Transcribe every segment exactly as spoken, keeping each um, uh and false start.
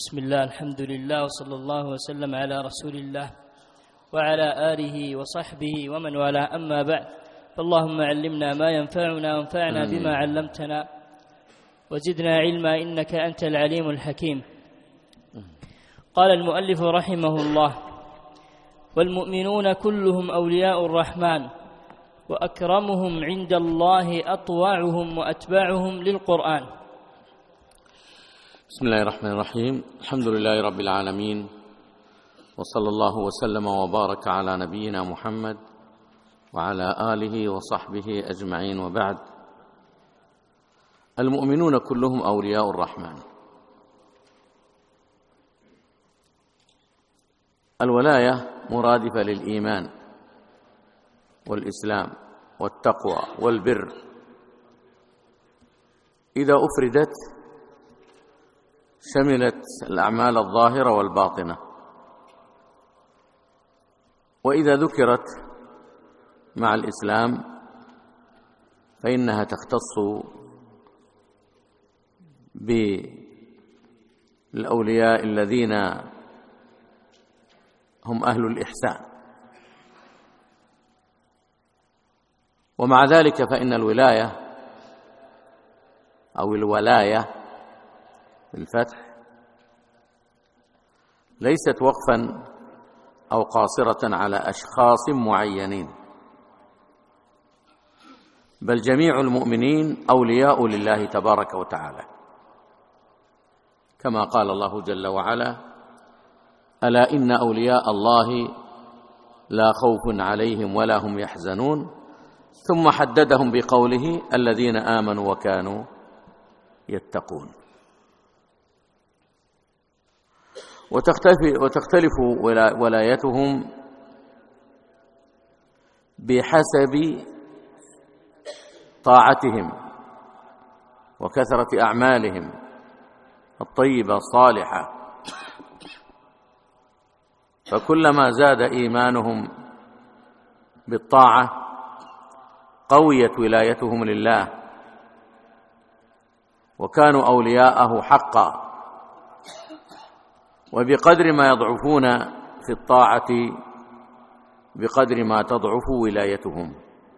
بسم الله، الحمد لله، وصلى الله وسلم على رسول الله وعلى آله وصحبه ومن والاه، أما بعد، فاللهم علمنا ما ينفعنا وانفعنا بما علمتنا وزدنا علما إنك أنت العليم الحكيم. قال المؤلف رحمه الله: والمؤمنون كلهم أولياء الرحمن، وأكرمهم عند الله أطوعهم وأتباعهم للقرآن. بسم الله الرحمن الرحيم. الحمد لله رب العالمين، وصلى الله وسلم وبارك على نبينا محمد وعلى آله وصحبه أجمعين، وبعد. المؤمنون كلهم أولياء الرحمن. الولاية مرادفة للإيمان والإسلام والتقوى والبر. إذا أفردت شملت الأعمال الظاهرة والباطنة، وإذا ذكرت مع الإسلام فإنها تختص بالأولياء الذين هم أهل الإحسان. ومع ذلك فإن الولاية أو الولاية بالفتح ليست وقفا أو قاصرة على أشخاص معينين، بل جميع المؤمنين أولياء لله تبارك وتعالى، كما قال الله جل وعلا: ألا إن أولياء الله لا خوف عليهم ولا هم يحزنون، ثم حددهم بقوله: الذين آمنوا وكانوا يتقون. وتختلف, وتختلف ولايتهم بحسب طاعتهم وكثرة أعمالهم الطيبة الصالحة، فكلما زاد إيمانهم بالطاعة قويت ولايتهم لله وكانوا أولياءه حقا، وبقدر ما يضعفون في الطاعة بقدر ما تضعف ولايتهم.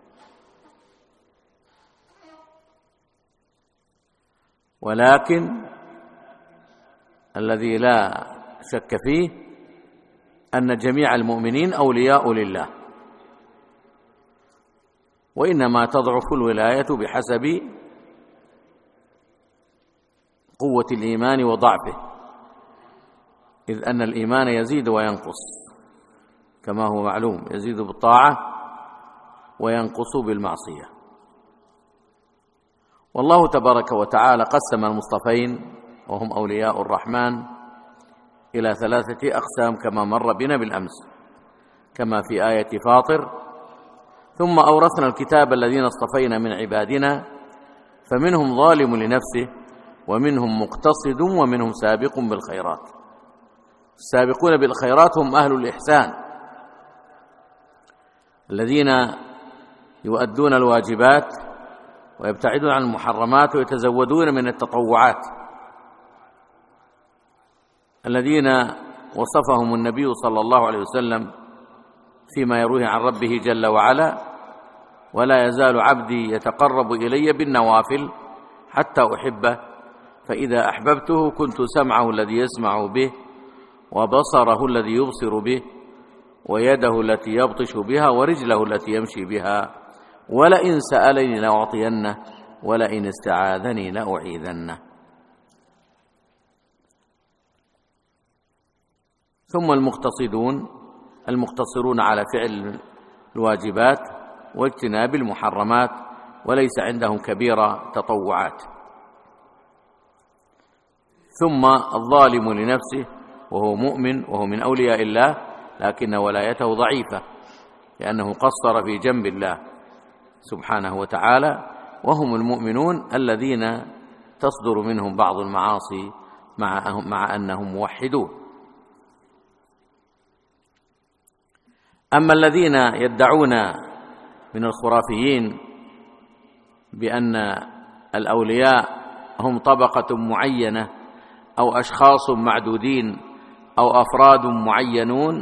ولكن الذي لا شك فيه أن جميع المؤمنين أولياء لله، وإنما تضعف الولاية بحسب قوة الإيمان وضعفه، إذ أن الإيمان يزيد وينقص كما هو معلوم، يزيد بالطاعة وينقص بالمعصية. والله تبارك وتعالى قسم المصطفين وهم أولياء الرحمن إلى ثلاثة أقسام كما مر بنا بالأمس، كما في آية فاطر: ثم أورثنا الكتاب الذين اصطفينا من عبادنا فمنهم ظالم لنفسه ومنهم مقتصد ومنهم سابق بالخيرات. السابقون بالخيرات هم أهل الإحسان، الذين يؤدون الواجبات ويبتعدون عن المحرمات ويتزودون من التطوعات، الذين وصفهم النبي صلى الله عليه وسلم فيما يرويه عن ربه جل وعلا: ولا يزال عبدي يتقرب إلي بالنوافل حتى أحبه، فإذا أحببته كنت سمعه الذي يسمع به وبصره الذي يبصر به ويده التي يبطش بها ورجله التي يمشي بها، ولئن سألني لأعطينه ولئن استعاذني لأعيذنه. ثم المقتصدون المقتصرون على فعل الواجبات واجتناب المحرمات وليس عندهم كبيرة تطوعات. ثم الظالم لنفسه وهو مؤمن وهو من أولياء الله، لكن ولايته ضعيفة لأنه قصر في جنب الله سبحانه وتعالى، وهم المؤمنون الذين تصدر منهم بعض المعاصي مع, مع أنهم موحدون. أما الذين يدعون من الخرافيين بأن الأولياء هم طبقة معينة أو أشخاص معدودين أو أفراد معينون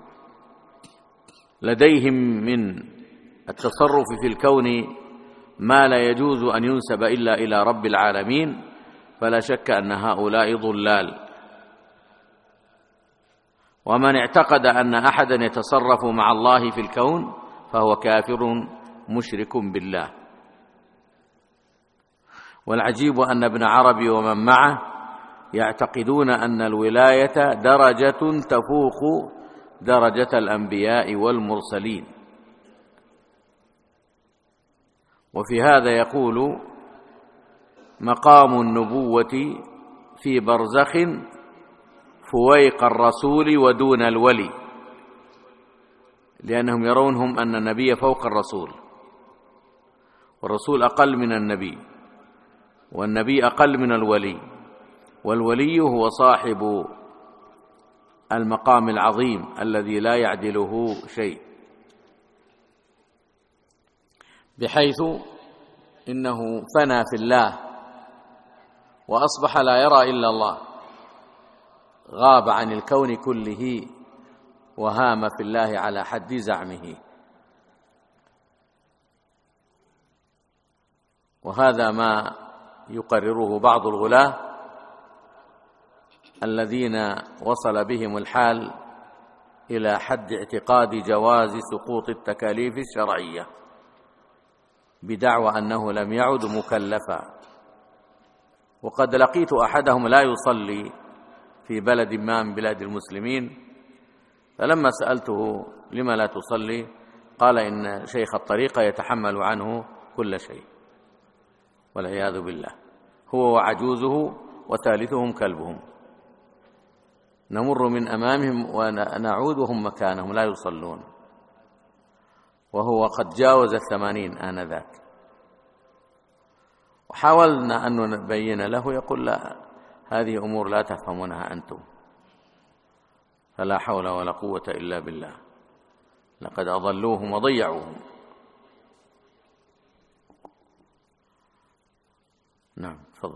لديهم من التصرف في الكون ما لا يجوز أن ينسب إلا إلى رب العالمين، فلا شك أن هؤلاء ضلال. ومن اعتقد أن أحدا يتصرف مع الله في الكون فهو كافر مشرك بالله. والعجيب أن ابن عربي ومن معه يعتقدون أن الولاية درجة تفوق درجة الأنبياء والمرسلين. وفي هذا يقول: مقام النبوة في برزخ فويق الرسول ودون الولي، لأنهم يرونهم أن النبي فوق الرسول، والرسول أقل من النبي، والنبي أقل من الولي، والولي هو صاحب المقام العظيم الذي لا يعدله شيء، بحيث إنه فنى في الله وأصبح لا يرى إلا الله، غاب عن الكون كله وهام في الله على حد زعمه. وهذا ما يقرره بعض الغلاة الذين وصل بهم الحال إلى حد اعتقاد جواز سقوط التكاليف الشرعية بدعوى أنه لم يعد مكلفا. وقد لقيت أحدهم لا يصلي في بلد ما من بلاد المسلمين، فلما سألته لما لا تصلي قال إن شيخ الطريقة يتحمل عنه كل شيء، والعياذ بالله، هو وعجوزه وثالثهم كلبهم، نمر من أمامهم ونعود وهم مكانهم لا يصلون، وهو قد جاوز الثمانين آنذاك. وحاولنا أن نبين له، يقول: لا، هذه أمور لا تفهمونها أنتم، فلا حول ولا قوة إلا بالله، لقد أضلوهم وضيعوهم. نعم، تفضل.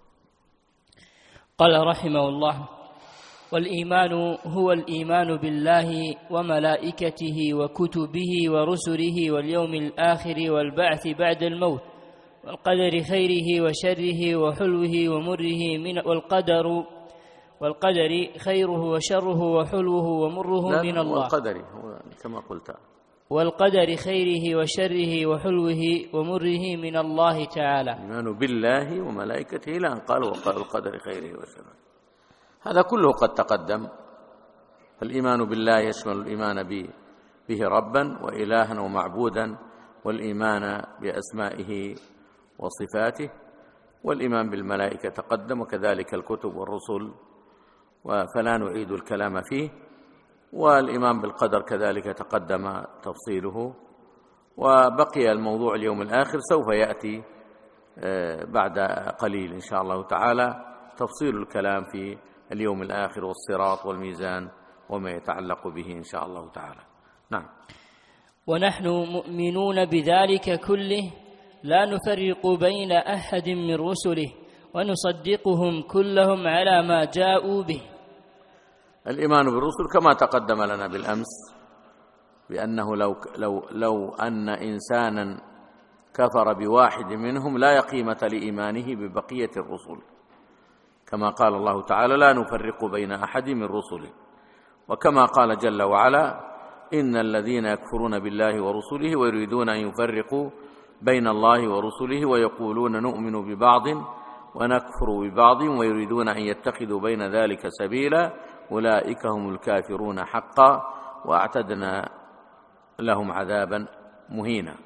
قال رحمه الله: والإيمان هو الإيمان بالله وملائكته وكتبه ورسله واليوم الآخر والبعث بعد الموت، والقدر خيره وشره وحلوه ومره من والقدر والقدر خيره وشره وحلوه ومره من الله. والقدر هو كما قلت، والقدر خيره وشره وحلوه ومره من الله تعالى. الإيمان بالله وملائكته إلى أن قال والقدر خيره وشره، هذا كله قد تقدم. فالإيمان بالله يشمل الإيمان به ربا وإلها ومعبودا، والإيمان بأسمائه وصفاته، والإيمان بالملائكة تقدم، وكذلك الكتب والرسل، فلا نعيد الكلام فيه. والإيمان بالقدر كذلك تقدم تفصيله، وبقي الموضوع اليوم الآخر سوف يأتي بعد قليل إن شاء الله تعالى تفصيل الكلام في اليوم الآخر والصراط والميزان وما يتعلق به إن شاء الله تعالى. نعم. ونحن مؤمنون بذلك كله، لا نفرق بين أحد من رسله، ونصدقهم كلهم على ما جاءوا به. الإيمان بالرسل كما تقدم لنا بالأمس، بأنه لو, لو, لو أن إنسانا كفر بواحد منهم لا قيمة لإيمانه ببقية الرسل، كما قال الله تعالى: لا نفرق بين أحد من رسله. وكما قال جل وعلا: إن الذين يكفرون بالله ورسله ويريدون أن يفرقوا بين الله ورسله ويقولون نؤمن ببعض ونكفر ببعض ويريدون أن يتخذوا بين ذلك سبيلا أولئك هم الكافرون حقا وأعتدنا لهم عذابا مهينا.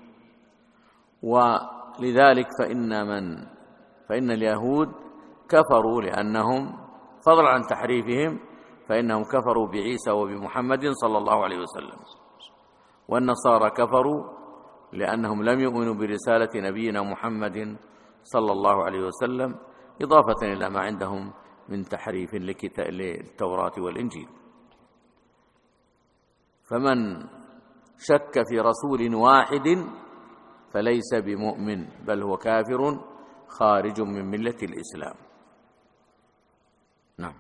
ولذلك فإن من فإن اليهود كفروا لأنهم فضلا عن تحريفهم فإنهم كفروا بعيسى وبمحمد صلى الله عليه وسلم، والنصارى كفروا لأنهم لم يؤمنوا برسالة نبينا محمد صلى الله عليه وسلم، إضافة إلى ما عندهم من تحريف للتوراة والإنجيل. فمن شك في رسول واحد فليس بمؤمن، بل هو كافر خارج من ملة الإسلام. نعم.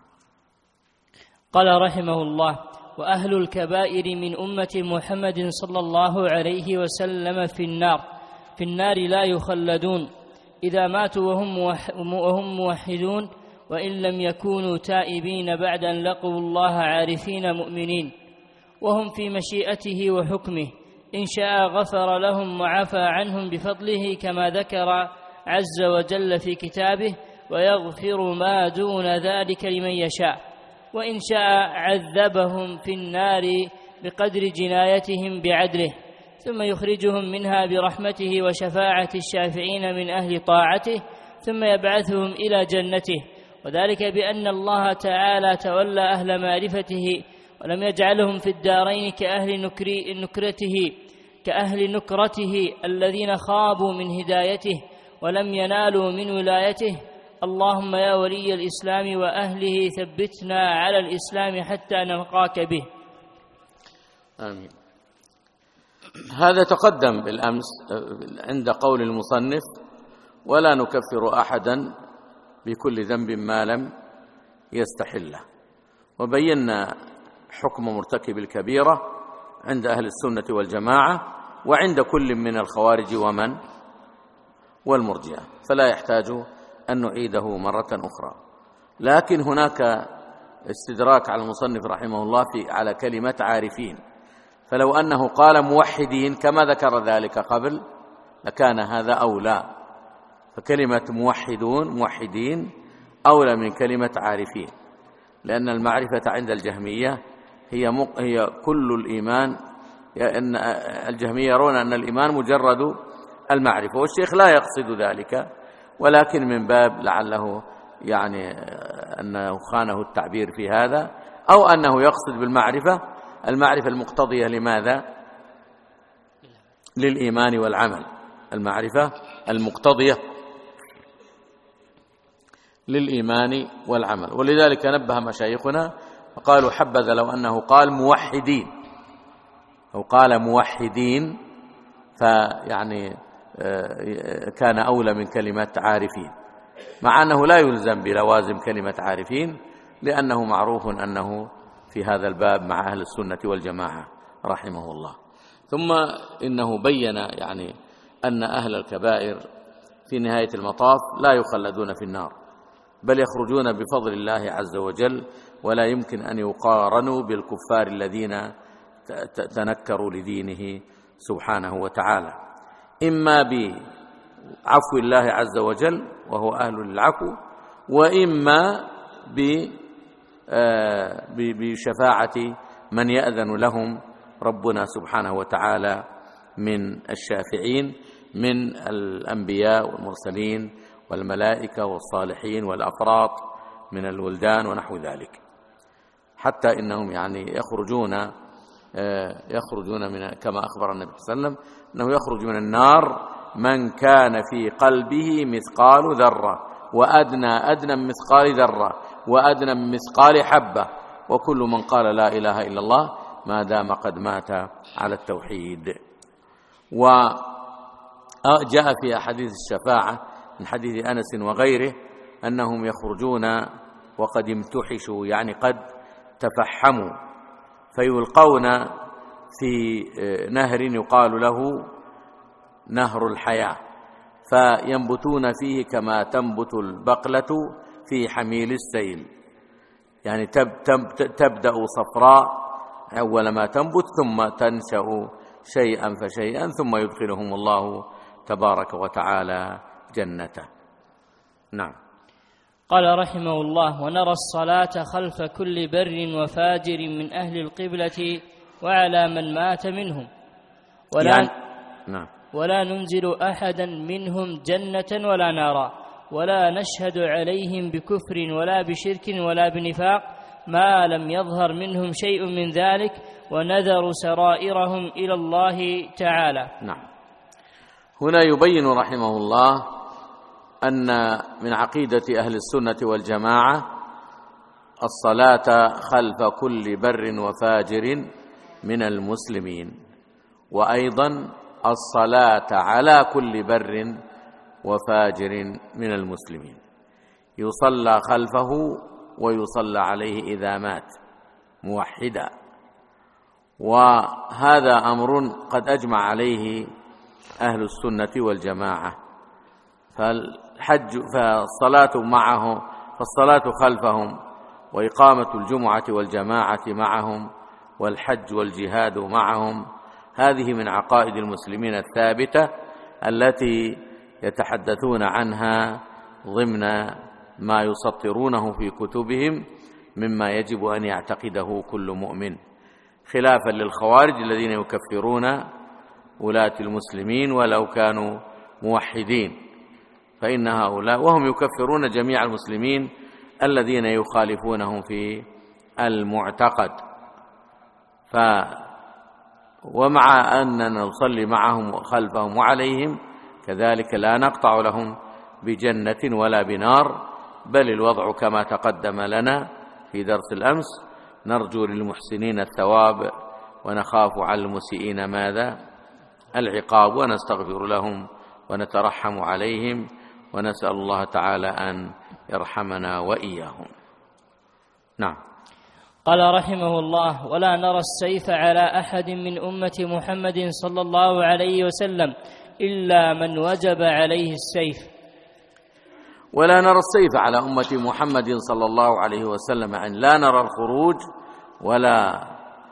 قال رحمه الله: وأهل الكبائر من أمة محمد صلى الله عليه وسلم في النار في النار لا يخلدون إذا ماتوا وهم موحدون، وإن لم يكونوا تائبين بعد أن لقوا الله عارفين مؤمنين، وهم في مشيئته وحكمه، إن شاء غفر لهم وعفى عنهم بفضله كما ذكر عز وجل في كتابه: ويغفر ما دون ذلك لمن يشاء، وإن شاء عذبهم في النار بقدر جنايتهم بعدله، ثم يخرجهم منها برحمته وشفاعة الشافعين من أهل طاعته، ثم يبعثهم إلى جنته، وذلك بأن الله تعالى تولى أهل معرفته ولم يجعلهم في الدارين كأهل نكرته كأهل نكرته الذين خابوا من هدايته ولم ينالوا من ولايته. اللهم يا ولي الإسلام وأهله ثبتنا على الإسلام حتى نلقاك به. آمين. هذا تقدم بالأمس عند قول المصنف: ولا نكفر أحدا بكل ذنب ما لم يستحله، وبينا حكم مرتكب الكبيرة عند أهل السنة والجماعة وعند كل من الخوارج ومن والمرجئة، فلا يحتاج أن نعيده مرة أخرى. لكن هناك استدراك على المصنف رحمه الله في على كلمة عارفين، فلو أنه قال موحدين كما ذكر ذلك قبل لكان هذا أولى، فكلمة موحدون موحدين أولى من كلمة عارفين، لأن المعرفة عند الجهمية هي مق... هي كل الإيمان، أن الجهمية يرون أن الإيمان مجرد المعرفة، والشيخ لا يقصد ذلك، ولكن من باب لعله يعني أنه خانه التعبير في هذا، أو أنه يقصد بالمعرفة المعرفة المقتضية لماذا؟ للإيمان والعمل، المعرفة المقتضية للإيمان والعمل. ولذلك نبه مشايخنا وقالوا: حبذا لو أنه قال موحدين أو قال موحدين، فيعني كان أولى من كلمة عارفين، مع أنه لا يلزم بلوازم كلمة عارفين، لأنه معروف أنه في هذا الباب مع أهل السنة والجماعة رحمه الله. ثم إنه بين يعني أن أهل الكبائر في نهاية المطاف لا يخلدون في النار، بل يخرجون بفضل الله عز وجل، ولا يمكن أن يقارنوا بالكفار الذين تنكروا لدينه سبحانه وتعالى، إما بعفو الله عز وجل وهو أهل للعفو، وإما بشفاعة من يأذن لهم ربنا سبحانه وتعالى من الشافعين من الأنبياء والمرسلين والملائكة والصالحين والأفراط من الولدان ونحو ذلك، حتى إنهم يعني يخرجون يخرجون من كما أخبر النبي صلى الله عليه وسلم أنه يخرج من النار من كان في قلبه مثقال ذرة وأدنى أدنى من مثقال ذرة وأدنى من مثقال حبة، وكل من قال لا إله إلا الله ما دام قد مات على التوحيد. وجاء في أحاديث الشفاعة من حديث أنس وغيره أنهم يخرجون وقد امتحشوا، يعني قد تفحموا، فيلقون في نهر يقال له نهر الحياة، فينبتون فيه كما تنبت البقلة في حميل السيل، يعني تبدأ صفراء أول ما تنبت ثم تنشأ شيئا فشيئا، ثم يدخلهم الله تبارك وتعالى جنته. نعم. قال رحمه الله: ونرى الصلاة خلف كل بر وفاجر من أهل القبلة وعلى من مات منهم، ولا, يعني نعم. ولا ننزل أحدا منهم جنة ولا نارا، ولا نشهد عليهم بكفر ولا بشرك ولا بنفاق ما لم يظهر منهم شيء من ذلك، ونذر سرائرهم إلى الله تعالى. نعم. هنا يبين رحمه الله أن من عقيدة أهل السنة والجماعة الصلاة خلف كل بر وفاجر من المسلمين، وأيضا الصلاة على كل بر وفاجر من المسلمين، يصلى خلفه ويصلى عليه إذا مات موحدا. وهذا أمر قد أجمع عليه أهل السنة والجماعة. فالحج فالصلاة معه فالصلاة خلفهم وإقامة الجمعة والجماعة معهم والحج والجهاد معهم، هذه من عقائد المسلمين الثابتة التي يتحدثون عنها ضمن ما يسطرونه في كتبهم مما يجب أن يعتقده كل مؤمن، خلافا للخوارج الذين يكفرون ولاة المسلمين ولو كانوا موحدين، فإن هؤلاء وهم يكفرون جميع المسلمين الذين يخالفونهم في المعتقد. ف ومع أننا نصلي معهم وخلفهم وعليهم كذلك لا نقطع لهم بجنة ولا بنار، بل الوضع كما تقدم لنا في درس الأمس، نرجو للمحسنين الثواب ونخاف على المسيئين ماذا؟ العقاب، ونستغفر لهم ونترحم عليهم ونسأل الله تعالى أن يرحمنا وإياهم. نعم. قال رحمه الله: ولا نرى السيف على أحد من أمة محمد صلى الله عليه وسلم إلا من وجب عليه السيف. ولا نرى السيف على أمة محمد صلى الله عليه وسلم، أن لا نرى الخروج ولا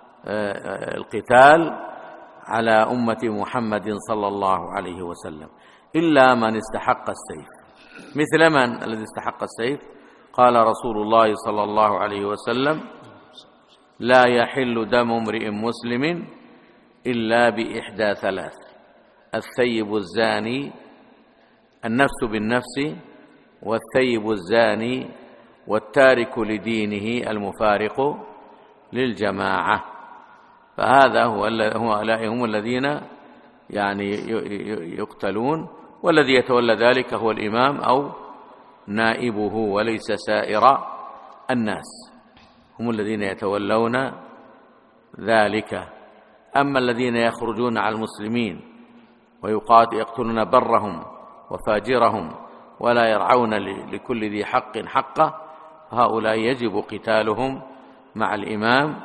القتال على أمة محمد صلى الله عليه وسلم إلا من استحق السيف. مثل من الذي استحق السيف؟ قال رسول الله صلى الله عليه وسلم: لا يحل دم امرئ مسلم إلا بإحدى ثلاث: الثيب الزاني، النفس بالنفس، والثيب الزاني، والتارك لدينه المفارق للجماعة. فهذا هو هؤلاء هم الذين يعني يقتلون، والذي يتولى ذلك هو الإمام أو نائبه وليس سائر الناس، هم الذين يتولون ذلك. أما الذين يخرجون على المسلمين ويقتلون برهم وفاجرهم ولا يرعون لكل ذي حق حقه، هؤلاء يجب قتالهم مع الإمام،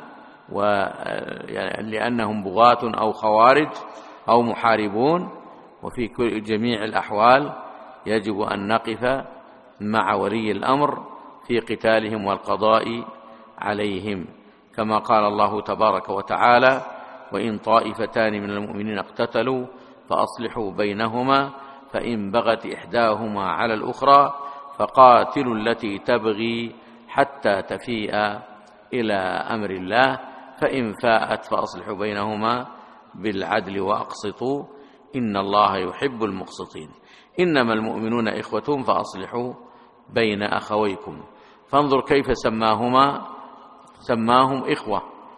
لأنهم بغاة أو خوارج أو محاربون، وفي جميع الأحوال يجب أن نقف مع ولي الأمر في قتالهم والقضاء عليهم، كما قال الله تبارك وتعالى: وإن طائفتان من المؤمنين اقتتلوا فأصلحوا بينهما فإن بغت إحداهما على الأخرى فقاتلوا التي تبغي حتى تفيء إلى أمر الله فإن فاءت فأصلحوا بينهما بالعدل وأقسطوا إن الله يحب المقسطين. إنما المؤمنون إخوة فأصلحوا بين أخويكم. فانظر كيف سماهما، سماهم إخوة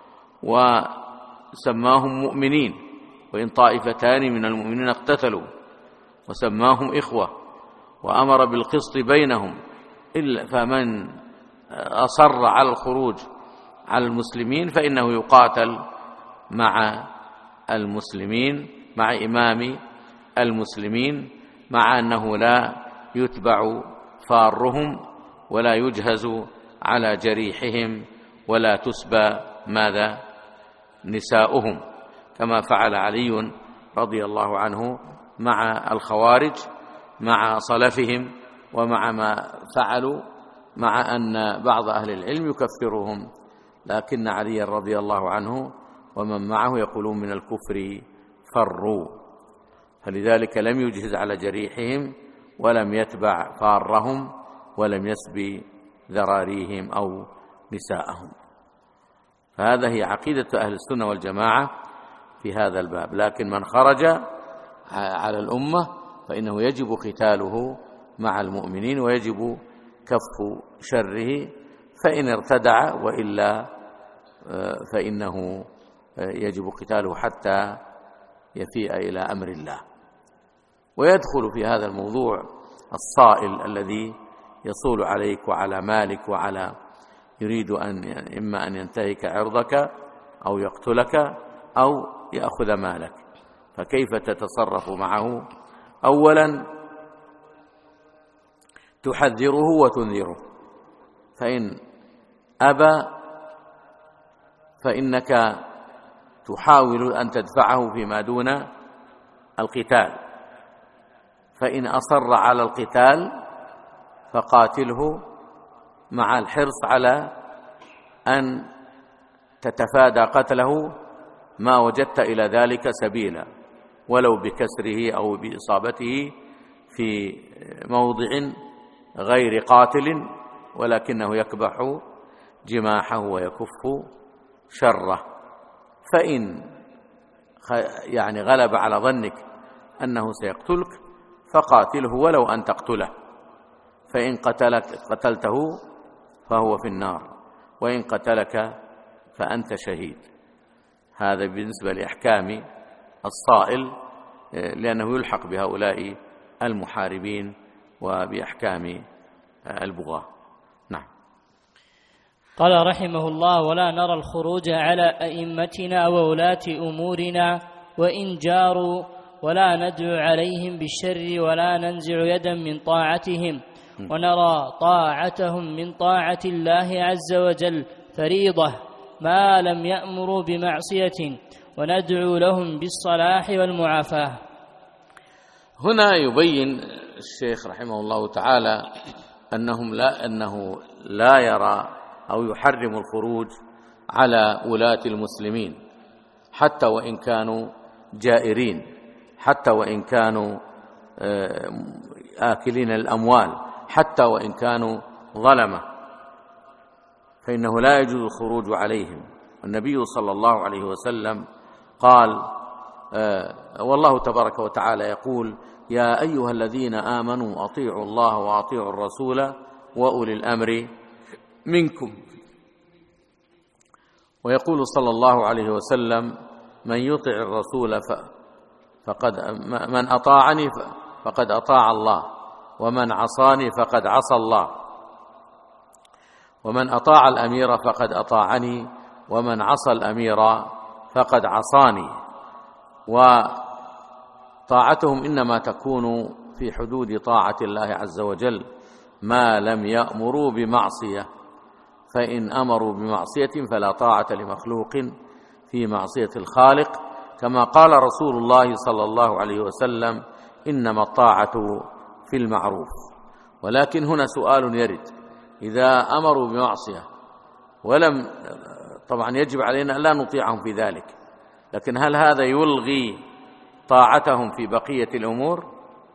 وسماهم مؤمنين. وإن طائفتان من المؤمنين اقتتلوا وسماهم إخوة وأمر بالقسط بينهم. إلا فمن أصر على الخروج على المسلمين فإنه يقاتل مع المسلمين، مع إمام المسلمين، مع أنه لا يتبع فارهم ولا يجهز على جريحهم ولا تسبى ماذا نساؤهم، كما فعل علي رضي الله عنه مع الخوارج مع صلفهم، ومع ما فعلوا، مع أن بعض أهل العلم يكفرهم، لكن علي رضي الله عنه ومن معه يقولون من الكفر فروا، فلذلك لم يجهز على جريحهم ولم يتبع فارهم ولم يسبي ذراريهم أو نساءهم. فهذا هي عقيدة أهل السنة والجماعة في هذا الباب. لكن من خرج على الأمة فإنه يجب قتاله مع المؤمنين ويجب كف شره، فإن ارتدع، وإلا فإنه يجب قتاله حتى يفيء إلى أمر الله. ويدخل في هذا الموضوع الصائل الذي يصول عليك وعلى مالك وعلى يريد أن إما أن ينتهك عرضك أو يقتلك أو يأخذ مالك، فكيف تتصرف معه؟ أولا تحذره وتنذره، فإن أبى فإنك تحاول أن تدفعه فيما دون القتال، فإن أصر على القتال فقاتله مع الحرص على أن تتفادى قتله ما وجدت إلى ذلك سبيلا، ولو بكسره أو بإصابته في موضع غير قاتل، ولكنه يكبح جماحه ويكف شره. فإن يعني غلب على ظنك أنه سيقتلك فقاتله ولو أن تقتله، فإن قتلك قتلته فهو في النار، وإن قتلك فأنت شهيد. هذا بالنسبة لأحكام الصائل، لأنه يلحق بهؤلاء المحاربين وبأحكام البغاة. نعم. قال رحمه الله: ولا نرى الخروج على أئمتنا وولاة أمورنا وإن جاروا، ولا ندعو عليهم بالشر ولا ننزع يدا من طاعتهم، ونرى طاعتهم من طاعة الله عز وجل فريضة ما لم يأمروا بمعصية، وندعو لهم بالصلاح والمعافاة. هنا يبين الشيخ رحمه الله تعالى أنهم لا أنه لا يرى أو يحرم الخروج على ولاة المسلمين حتى وإن كانوا جائرين، حتى وإن كانوا آكلين الأموال، حتى وإن كانوا ظلمة، فإنه لا يجوز الخروج عليهم. النبي صلى الله عليه وسلم قال، والله تبارك وتعالى يقول: يا أيها الذين آمنوا أطيعوا الله وأطيعوا الرسول وأولي الأمر منكم. ويقول صلى الله عليه وسلم: من يطع الرسول فقد من أطاعني فقد أطاع الله، ومن عصاني فقد عصى الله، ومن أطاع الأمير فقد أطاعني، ومن عصى الأمير فقد عصاني. وطاعتهم إنما تكون في حدود طاعة الله عز وجل ما لم يأمروا بمعصية، فإن أمروا بمعصية فلا طاعة لمخلوق في معصية الخالق، كما قال رسول الله صلى الله عليه وسلم: إنما الطاعة في المعروف. ولكن هنا سؤال يرد: إذا أمروا بمعصية ولم، طبعا يجب علينا أن لا نطيعهم في ذلك، لكن هل هذا يلغي طاعتهم في بقية الأمور؟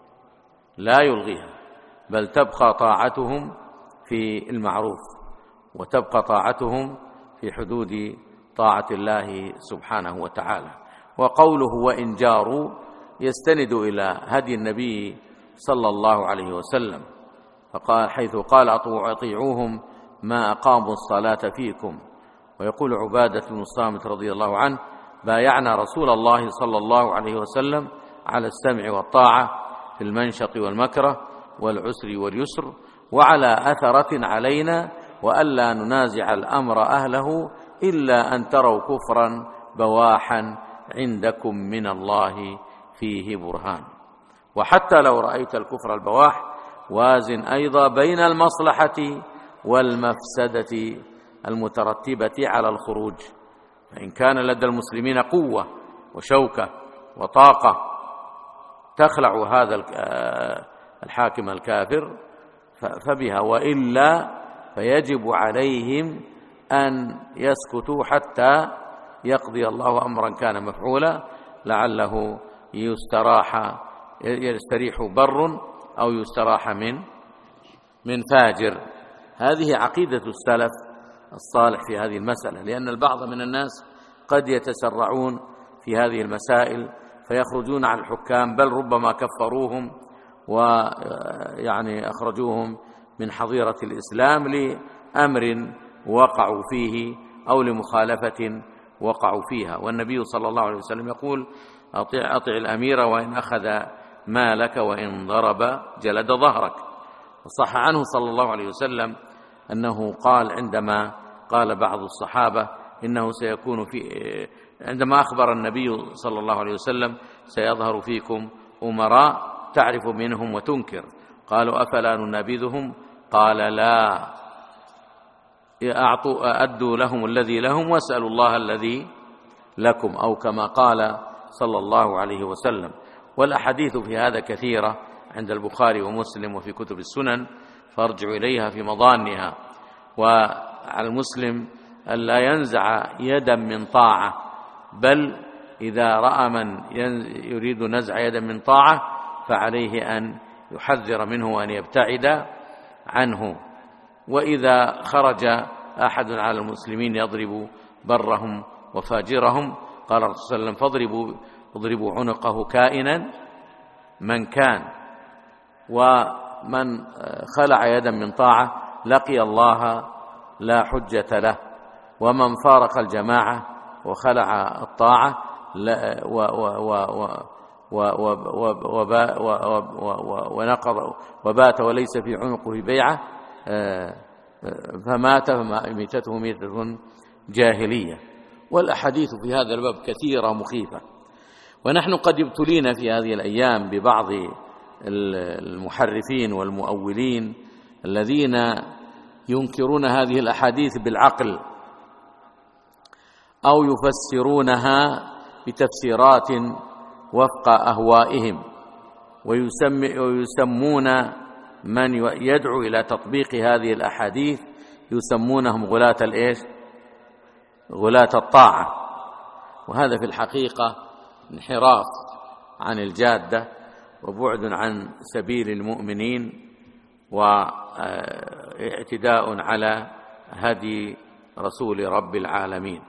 لا يلغيها، بل تبقى طاعتهم في المعروف، وتبقى طاعتهم في حدود طاعة الله سبحانه وتعالى. وقوله وإن جاروا يستند إلى هدي النبي صلى الله عليه وسلم، فقال حيث قال: أطيعوهم ما أقاموا الصلاة فيكم. ويقول عبادة بن الصامت رضي الله عنه: بايعنا رسول الله صلى الله عليه وسلم على السمع والطاعة في المنشط والمكره والعسر واليسر، وعلى أثرة علينا، وألا ننازع الأمر أهله إلا أن تروا كفرا بواحا عندكم من الله فيه برهان. وحتى لو رأيت الكفر البواح وازن أيضا بين المصلحة والمفسدة المترتبة على الخروج، فإن كان لدى المسلمين قوة وشوكة وطاقة تخلع هذا الحاكم الكافر فبها، وإلا فيجب عليهم أن يسكتوا حتى يقضي الله أمرا كان مفعولا، لعله يستراح يستريح بر أو يستراح من من فاجر. هذه عقيدة السلف الصالح في هذه المسألة، لأن البعض من الناس قد يتسرعون في هذه المسائل فيخرجون على الحكام، بل ربما كفروهم ويعني أخرجوهم من حظيرة الإسلام لأمر وقعوا فيه أو لمخالفة وقعوا فيها. والنبي صلى الله عليه وسلم يقول: أطع, أطع الأمير وإن أخذ مالك وإن ضرب جلد ظهرك. وصح عنه صلى الله عليه وسلم أنه قال عندما قال بعض الصحابة إنه سيكون في عندما أخبر النبي صلى الله عليه وسلم: سيظهر فيكم أمراء تعرف منهم وتنكر. قالوا: أفلا ننابذهم؟ قال: لا، أعطوا أدوا لهم الذي لهم واسألوا الله الذي لكم، أو كما قال صلى الله عليه وسلم. والأحاديث في هذا كثيرة عند البخاري ومسلم وفي كتب السنن، فارجعوا إليها في مضانها. وعلى المسلم ألا ينزع يدا من طاعة، بل إذا رأى من يريد نزع يدا من طاعة فعليه أن يحذر منه وأن يبتعد عنه. وإذا خرج أحد على المسلمين يضرب برهم وفاجرهم، قال الرسول صلى الله عليه وسلم: فاضربوا اضربوا عنقه كائنا من كان. ومن خلع يدا من طاعة لقي الله لا حجة له، ومن فارق الجماعة وخلع الطاعة ونقض وبات وليس في عنقه بيعة فمات فميتته ميتة جاهلية. والأحاديث في هذا الباب كثيرة مخيفة. ونحن قد ابتلينا في هذه الأيام ببعض المحرفين والمؤولين الذين ينكرون هذه الأحاديث بالعقل أو يفسرونها بتفسيرات وفق أهوائهم، ويسمون من يدعو إلى تطبيق هذه الأحاديث يسمونهم غلاة الإيش؟ غلاة الطاعة. وهذا في الحقيقة انحراف عن الجادة وبعد عن سبيل المؤمنين واعتداء على هدي رسول رب العالمين.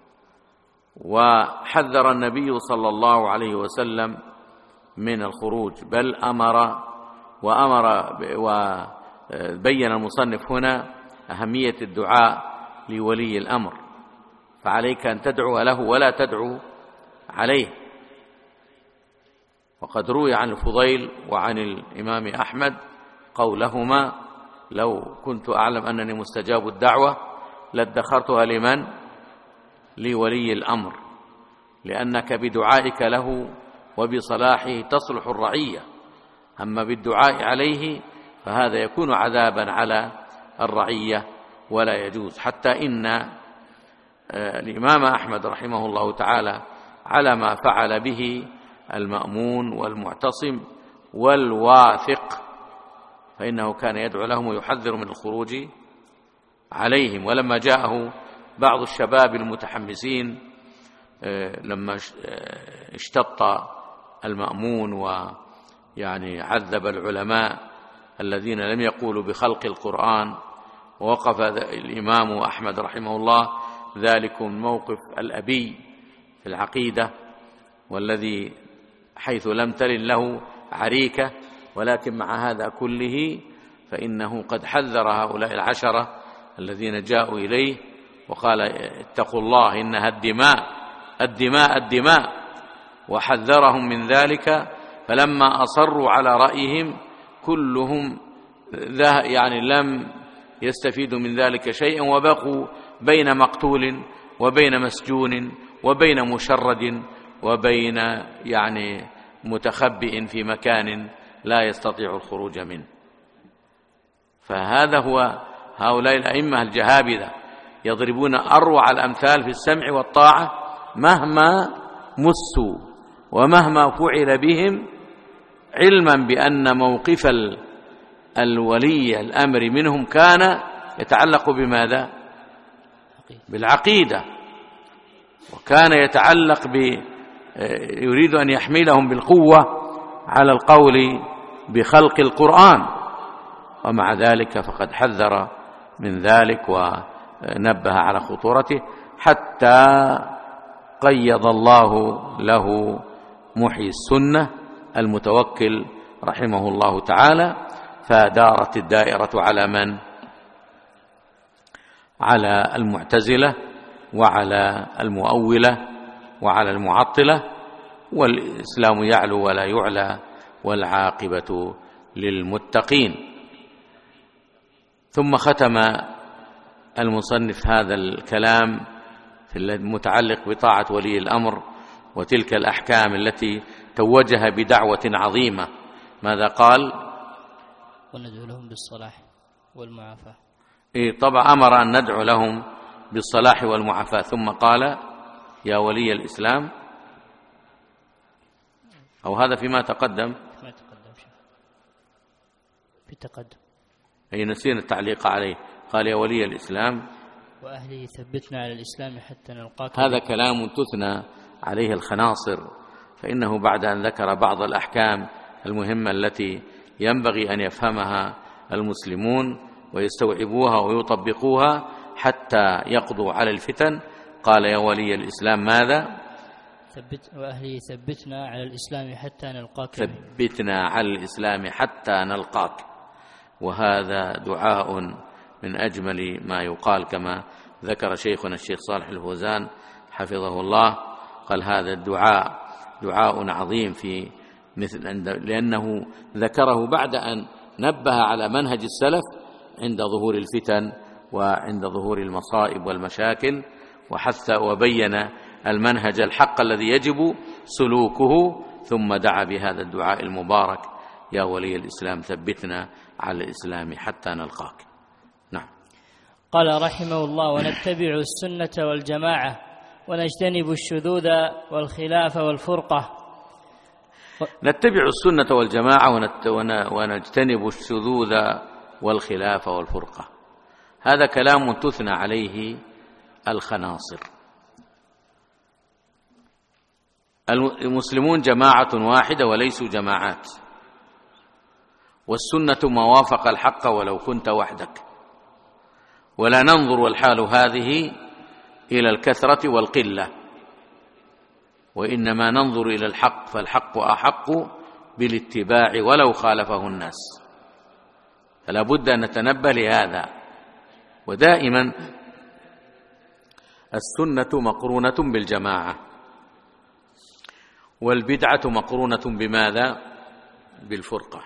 وحذر النبي صلى الله عليه وسلم من الخروج، بل أمر وأمر وبين المصنف هنا أهمية الدعاء لولي الأمر، فعليك أن تدعو له ولا تدعو عليه. وقد روي عن الفضيل وعن الإمام أحمد قولهما: لو كنت أعلم أنني مستجاب الدعوة لادخرتها لمن؟ لولي الأمر، لأنك بدعائك له وبصلاحه تصلح الرعية، أما بالدعاء عليه فهذا يكون عذابا على الرعية ولا يجوز. حتى إن الإمام أحمد رحمه الله تعالى على ما فعل به المأمون والمعتصم والواثق، فإنه كان يدعو لهم ويحذر من الخروج عليهم. ولما جاءه بعض الشباب المتحمسين لما اشتط المأمون ويعني عذب العلماء الذين لم يقولوا بخلق القرآن، ووقف الإمام أحمد رحمه الله ذلكم موقف الأبي في العقيدة، والذي حيث لم تلن له عريكة، ولكن مع هذا كله فإنه قد حذر هؤلاء العشرة الذين جاءوا إليه وقال: اتقوا الله إنها الدماء الدماء الدماء، وحذرهم من ذلك. فلما أصروا على رأيهم كلهم يعني لم يستفيدوا من ذلك شيئا، وبقوا بين مقتول وبين مسجون وبين مشرد وبين يعني متخبئ في مكان لا يستطيع الخروج منه. فهذا هو هؤلاء الأئمة الجهابذة يضربون أروع الأمثال في السمع والطاعة مهما مسوا ومهما فعل بهم، علما بأن موقف الولي الأمر منهم كان يتعلق بماذا؟ بالعقيدة، وكان يتعلق ب يريد أن يحملهم بالقوة على القول بخلق القرآن. ومع ذلك فقد حذر من ذلك ونبه على خطورته، حتى قيض الله له محيي السنة المتوكل رحمه الله تعالى، فدارت الدائرة على من؟ على المعتزلة وعلى المؤولة وعلى المعطلة، والإسلام يعلو ولا يعلى والعاقبة للمتقين. ثم ختم المصنف هذا الكلام في المتعلق بطاعة ولي الأمر وتلك الأحكام التي توجه بدعوة عظيمة. ماذا قال؟ وندعو لهم بالصلاح والمعافاة. إيه طبعا أمر أن ندعو لهم بالصلاح والمعافاة، ثم قال يا ولي الإسلام، أو هذا فيما تقدم ما تقدم شيء في تقدم، أي نسينا التعليق عليه. قال يا ولي الإسلام وأهله ثبتنا على الإسلام حتى نلقاك. هذا كلام تثنى عليه الخناصر، فإنه بعد أن ذكر بعض الأحكام المهمة التي ينبغي أن يفهمها المسلمون ويستوعبوها ويطبقوها حتى يقضوا على الفتن، قال يا ولي الإسلام ماذا؟ ثبت وأهله ثبتنا على الإسلام حتى نلقاك. ثبتنا على الإسلام حتى نلقاك. وهذا دعاء من أجمل ما يقال، كما ذكر شيخنا الشيخ صالح الفوزان حفظه الله، قال هذا الدعاء دعاء عظيم في مثل، لأنه ذكره بعد أن نبه على منهج السلف عند ظهور الفتن وعند ظهور المصائب والمشاكل، وحث وبين المنهج الحق الذي يجب سلوكه، ثم دعا بهذا الدعاء المبارك يا ولي الإسلام ثبتنا على الإسلام حتى نلقاك. نعم. قال رحمه الله: ونتبع السنة والجماعة ونجتنب الشذوذ والخلاف والفرقة. نتبع السنة والجماعة ونجتنب الشذوذ والخلاف والفرقة، هذا كلام تثنى عليه الخناصر. المسلمون جماعة واحدة وليسوا جماعات، والسنة ما وافق الحق ولو كنت وحدك، ولا ننظر والحال هذه إلى الكثرة والقلة، وإنما ننظر إلى الحق، فالحق أحق بالاتباع ولو خالفه الناس، فلا بد أن نتنبه لهذا. ودائما السنة مقرونة بالجماعة، والبدعة مقرونة بماذا؟ بالفرقة.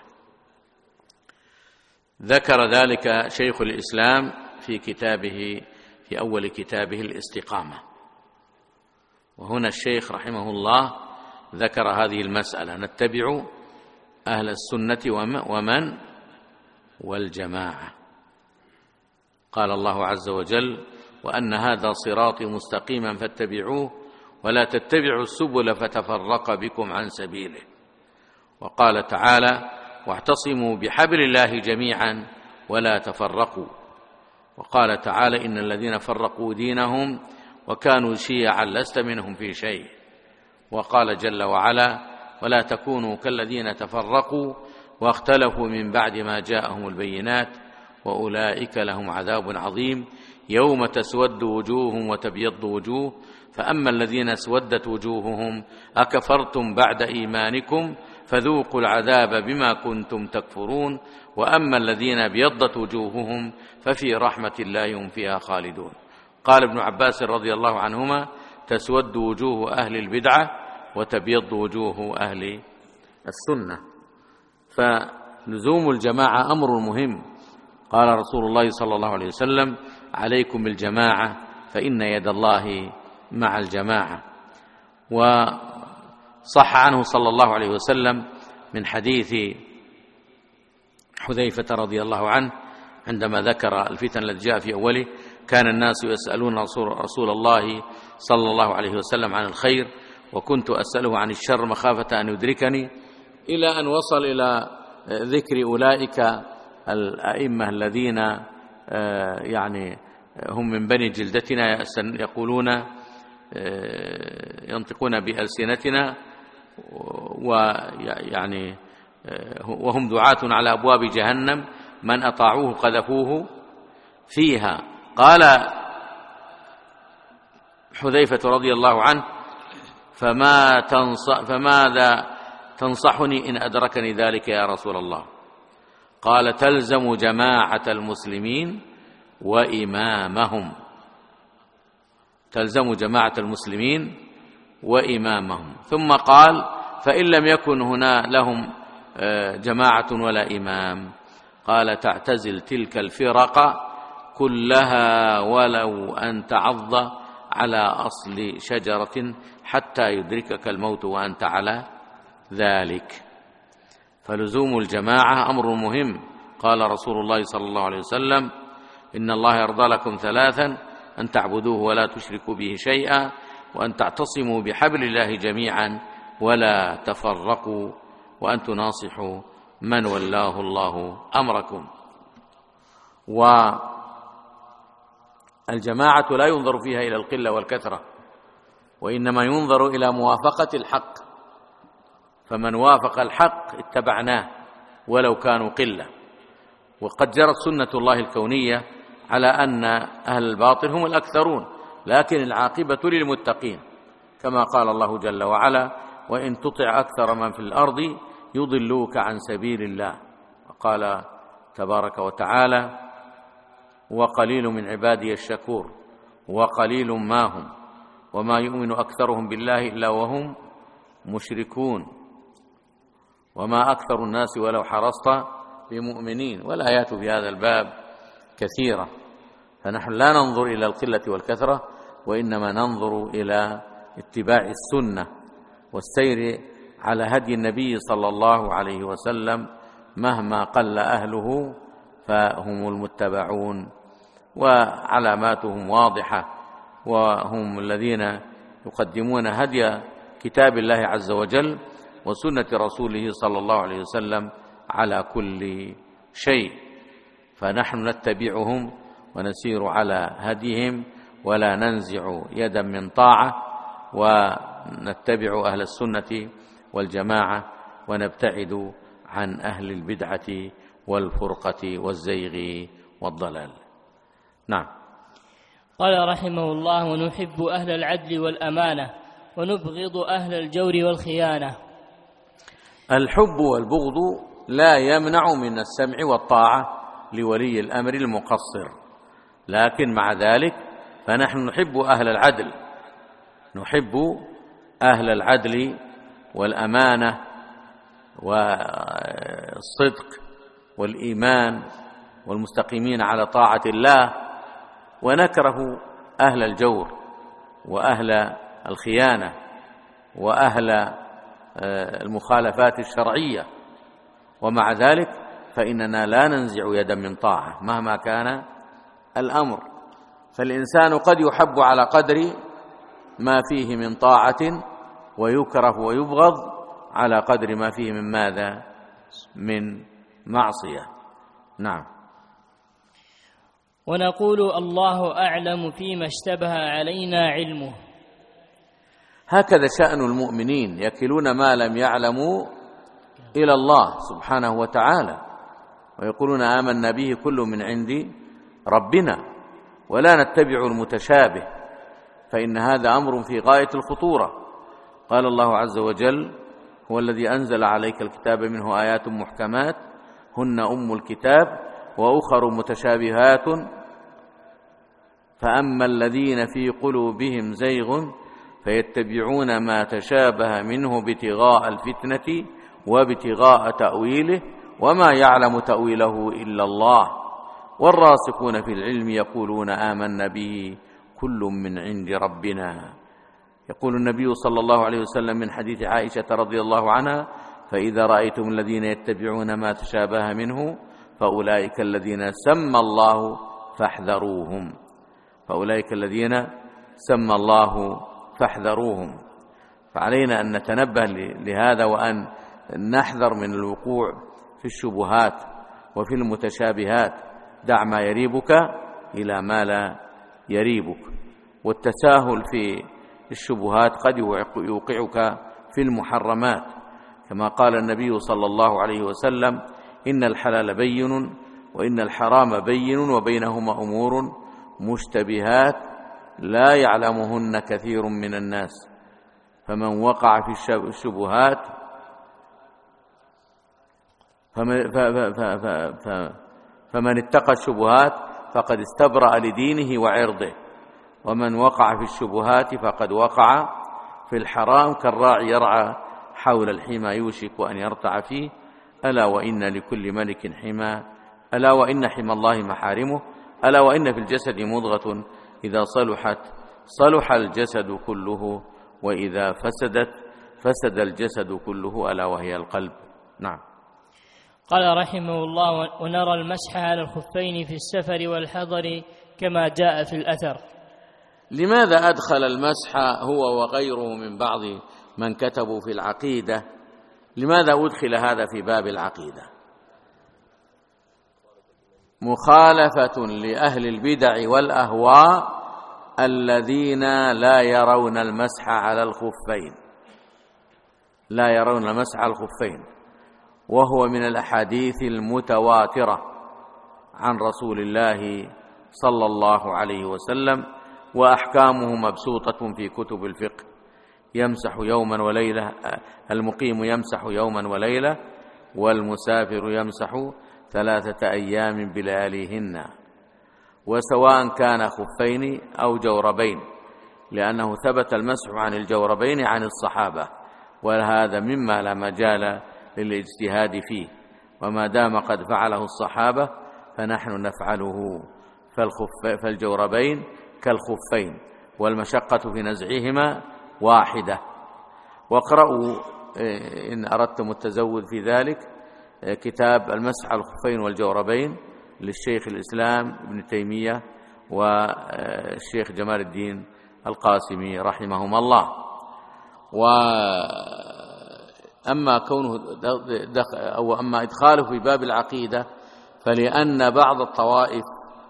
ذكر ذلك شيخ الإسلام في كتابه في أول كتابه الاستقامة، وهنا الشيخ رحمه الله ذكر هذه المسألة: نتبع أهل السنة ومن والجماعة. قال الله عز وجل: وأن هذا صراطي مستقيما فاتبعوه ولا تتبعوا السبل فتفرق بكم عن سبيله. وقال تعالى: واعتصموا بحبل الله جميعا ولا تفرقوا. وقال تعالى: إن الذين فرقوا دينهم وكانوا شيعا لست منهم في شيء. وقال جل وعلا: ولا تكونوا كالذين تفرقوا واختلفوا من بعد ما جاءهم البينات وأولئك لهم عذاب عظيم يوم تسود وجوههم وتبيض وجوه فأما الذين اسودت وجوههم أكفرتم بعد إيمانكم فذوقوا العذاب بما كنتم تكفرون وأما الذين ابيضت وجوههم ففي رحمة الله هم فيها خالدون. قال ابن عباس رضي الله عنهما: تسود وجوه أهل البدعة وتبيض وجوه أهل السنة. فلزوم الجماعة أمر مهم. قال رسول الله صلى الله عليه وسلم: عليكم بالجماعة فإن يد الله مع الجماعة. وصح عنه صلى الله عليه وسلم من حديث حذيفة رضي الله عنه عندما ذكر الفتن التي جاء في أوله: كان الناس يسألون رسول الله صلى الله عليه وسلم عن الخير وكنت أسأله عن الشر مخافة أن يدركني، إلى أن وصل إلى ذكر أولئك الأئمة الذين يعني هم من بني جلدتنا يقولون ينطقون بألسنتنا ويعني وهم دعاة على أبواب جهنم من أطاعوه قذفوه فيها. قال حذيفة رضي الله عنه: فما تنصح فماذا تنصحني إن أدركني ذلك يا رسول الله؟ قال: تلزم جماعة المسلمين وإمامهم تلزم جماعة المسلمين وإمامهم. ثم قال: فإن لم يكن هنا لهم جماعة ولا إمام، قال: تعتزل تلك الفرق كلها ولو أن تعض على أصل شجرة حتى يدركك الموت وأنت على ذلك. فلزوم الجماعة أمر مهم. قال رسول الله صلى الله عليه وسلم: إن الله يرضى لكم ثلاثا: أن تعبدوه ولا تشركوا به شيئا، وأن تعتصموا بحبل الله جميعا ولا تفرقوا، وأن تناصحوا من ولاه الله أمركم. والجماعة لا ينظر فيها إلى القلة والكثرة، وإنما ينظر إلى موافقة الحق، فمن وافق الحق اتبعناه ولو كانوا قلة. وقد جرت سنة الله الكونية على أن أهل الباطل هم الأكثرون، لكن العاقبة للمتقين، كما قال الله جل وعلا: وإن تطع أكثر من في الأرض يضلوك عن سبيل الله. وقال تبارك وتعالى: وقليل من عبادي الشكور وقليل ما هم وما يؤمن أكثرهم بالله إلا وهم مشركون وما أكثر الناس ولو حرصت بمؤمنين. والآيات في هذا الباب كثيرة، فنحن لا ننظر إلى القلة والكثرة، وإنما ننظر إلى اتباع السنة والسير على هدي النبي صلى الله عليه وسلم، مهما قل أهله فهم المتبعون، وعلاماتهم واضحة، وهم الذين يقدمون هدي كتاب الله عز وجل وسنة رسوله صلى الله عليه وسلم على كل شيء، فنحن نتبعهم ونسير على هديهم ولا ننزع يدا من طاعة، ونتبع أهل السنة والجماعة ونبتعد عن أهل البدعة والفرقة والزيغ والضلال. نعم. قال رحمه الله: ونحب أهل العدل والأمانة ونبغض أهل الجور والخيانة. الحب والبغض لا يمنع من السمع والطاعة لولي الأمر المقصر، لكن مع ذلك فنحن نحب أهل العدل، نحب أهل العدل والأمانة والصدق والإيمان والمستقيمين على طاعة الله، ونكره أهل الجور وأهل الخيانة وأهل المخالفات الشرعية. ومع ذلك فإننا لا ننزع يدا من طاعة مهما كان الأمر، فالإنسان قد يحب على قدر ما فيه من طاعة، ويكره ويبغض على قدر ما فيه من ماذا؟ من معصية. نعم. ونقول: الله أعلم فيما اشتبه علينا علمه. هكذا شأن المؤمنين، يكلون ما لم يعلموا إلى الله سبحانه وتعالى، ويقولون آمنا به كل من عند ربنا، ولا نتبع المتشابه، فإن هذا أمر في غاية الخطورة. قال الله عز وجل: هو الذي أنزل عليك الكتاب منه آيات محكمات هن أم الكتاب وأخر متشابهات فأما الذين في قلوبهم زيغ فيتبعون ما تشابه منه ابتغاء الفتنة وابتغاء تأويله وما يعلم تأويله إلا الله والراسخون في العلم يقولون آمنا به كل من عند ربنا. يقول النبي صلى الله عليه وسلم من حديث عائشة رضي الله عنها: فإذا رأيتم الذين يتبعون ما تشابه منه فأولئك الذين سمى الله فاحذروهم فأولئك الذين سمى الله فاحذروهم. فعلينا أن نتنبه لهذا، وأن نحذر من الوقوع في الشبهات وفي المتشابهات. دع ما يريبك إلى ما لا يريبك، والتساهل في الشبهات قد يوقعك في المحرمات، كما قال النبي صلى الله عليه وسلم: إن الحلال بين وإن الحرام بين وبينهما أمور مشتبهات لا يعلمهن كثير من الناس فمن وقع في الشبهات فمن, فمن اتقى الشبهات فقد استبرأ لدينه وعرضه، ومن وقع في الشبهات فقد وقع في الحرام كالراعي يرعى حول الحمى يوشك أن يرتع فيه ألا وإن لكل ملك حمى ألا وإن حمى الله محارمه ألا وإن في الجسد مضغة إذا صلحت صلح الجسد كله وإذا فسدت فسد الجسد كله ألا وهي القلب. نعم. قال رحمه الله: ونرى المسح على الخفين في السفر والحضر كما جاء في الأثر. لماذا أدخل المسح هو وغيره من بعض من كتبوا في العقيدة؟ لماذا أدخل هذا في باب العقيدة؟ مخالفة لأهل البدع والأهواء الذين لا يرون المسح على الخفين لا يرون المسح على الخفين وهو من الأحاديث المتواترة عن رسول الله صلى الله عليه وسلم، وأحكامه مبسوطة في كتب الفقه. يمسح يوما وليلة، المقيم يمسح يوما وليلة، والمسافر يمسح ثلاثة أيام بلياليهن، وسواء كان خفين أو جوربين، لأنه ثبت المسح عن الجوربين عن الصحابة، وهذا مما لا مجال للاجتهاد فيه، وما دام قد فعله الصحابة فنحن نفعله. فالخف فالجوربين كالخفين، والمشقة في نزعهما واحدة. واقرأوا إن أردتم التزود في ذلك كتاب المسح على الخفين والجوربين للشيخ الإسلام ابن تيمية والشيخ جمال الدين القاسمي رحمهما الله. وأما كونه أو أما إدخاله في باب العقيدة فلأن بعض الطوائف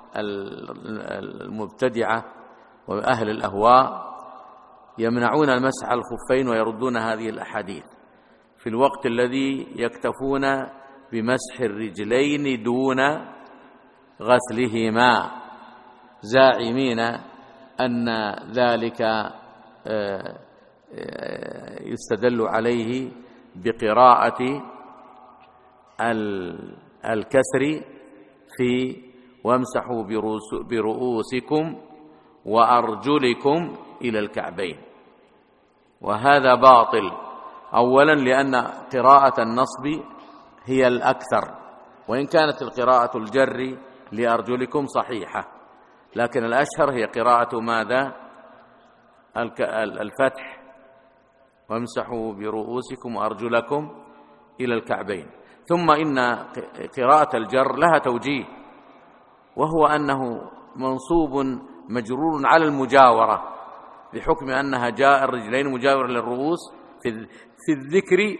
المبتدعة وأهل الأهواء يمنعون المسح على الخفين ويردون هذه الأحاديث في الوقت الذي يكتفون بمسح الرجلين دون غسلهما، زاعمين أن ذلك يستدل عليه بقراءة الكسر في وامسحوا برؤوسكم وأرجلكم إلى الكعبين، وهذا باطل. أولا لأن قراءة النصب هي الأكثر، وإن كانت القراءة الجر لأرجلكم صحيحة، لكن الأشهر هي قراءة ماذا؟ الفتح، وامسحوا برؤوسكم وأرجلكم إلى الكعبين. ثم إن قراءة الجر لها توجيه، وهو أنه منصوب مجرور على المجاورة بحكم أنها جاء الرجلين مجاورة للرؤوس في الذكر،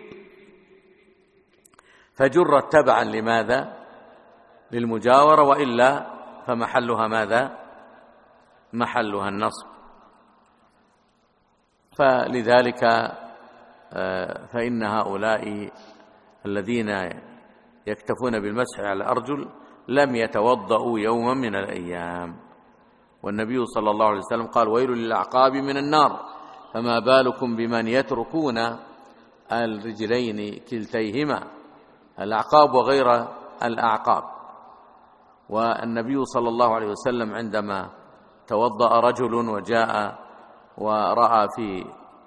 فجرت تبعا لماذا؟ للمجاورة، وإلا فمحلها ماذا؟ محلها النصب. فلذلك فإن هؤلاء الذين يكتفون بالمسح على الأرجل لم يتوضأوا يوما من الأيام، والنبي صلى الله عليه وسلم قال: ويل للأعقاب من النار، فما بالكم بمن يتركون الرجلين كلتيهما، الأعقاب وغير الأعقاب. والنبي صلى الله عليه وسلم عندما توضأ رجل وجاء ورأى في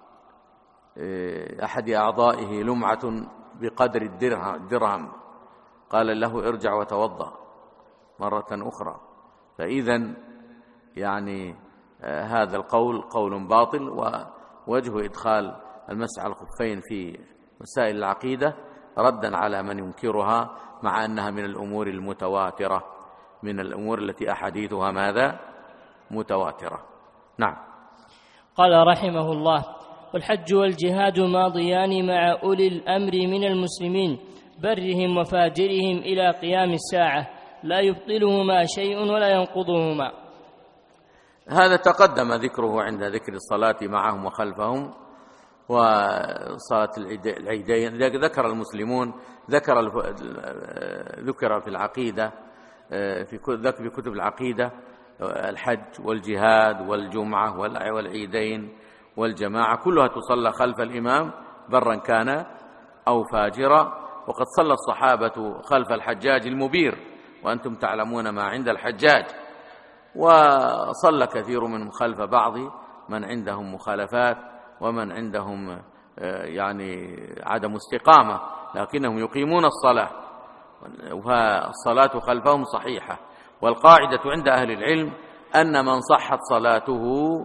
أحد أعضائه لمعة بقدر الدرهم قال له: ارجع وتوضأ مرة أخرى. فإذن يعني هذا القول قول باطل، ووجه إدخال المسح على الخفين في مسائل العقيدة ردا على من ينكرها، مع أنها من الأمور المتواترة، من الأمور التي أحاديثها ماذا؟ متواترة. نعم. قال رحمه الله: والحج والجهاد ماضيان مع أولي الأمر من المسلمين برهم وفاجرهم إلى قيام الساعة، لا يبطلهما شيء ولا ينقضهما. هذا تقدم ذكره عند ذكر الصلاة معهم وخلفهم وصلاة العيدين. ذكر المسلمون ذكر ذكر في العقيدة في كتب العقيدة الحج والجهاد والجمعة والعيدين والجماعة كلها تصلى خلف الإمام برا كان أو فاجرا. وقد صلى الصحابة خلف الحجاج المبير، وأنتم تعلمون ما عند الحجاج، وصلى كثير منهم خلف بعض من عندهم مخالفات ومن عندهم يعني عدم استقامة، لكنهم يقيمون الصلاة، والصلاة خلفهم صحيحة. والقاعدة عند أهل العلم أن من صحت صلاته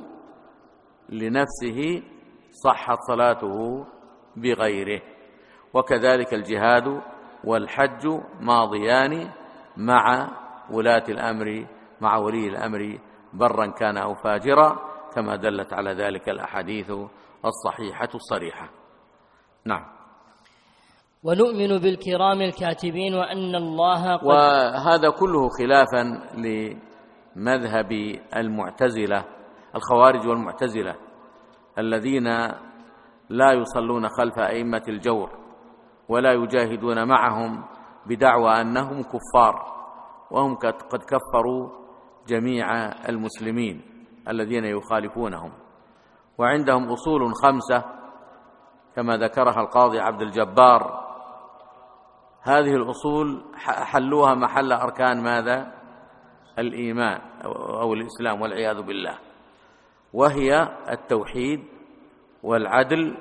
لنفسه صحت صلاته بغيره، وكذلك الجهاد والحج ماضيان مع ولاة الأمر، مع ولي الأمر برا كان أو فاجرا، كما دلت على ذلك الأحاديث الصحيحة الصريحة. نعم. ونؤمن بالكرام الكاتبين وأن الله قد وهذا كله خلافا لمذهب المعتزلة الخوارج والمعتزلة الذين لا يصلون خلف أئمة الجور ولا يجاهدون معهم بدعوى أنهم كفار، وهم قد كفروا جميع المسلمين الذين يخالفونهم. وعندهم أصول خمسة كما ذكرها القاضي عبد الجبار، هذه الأصول حلوها محل أركان ماذا؟ الإيمان أو الإسلام والعياذ بالله، وهي التوحيد والعدل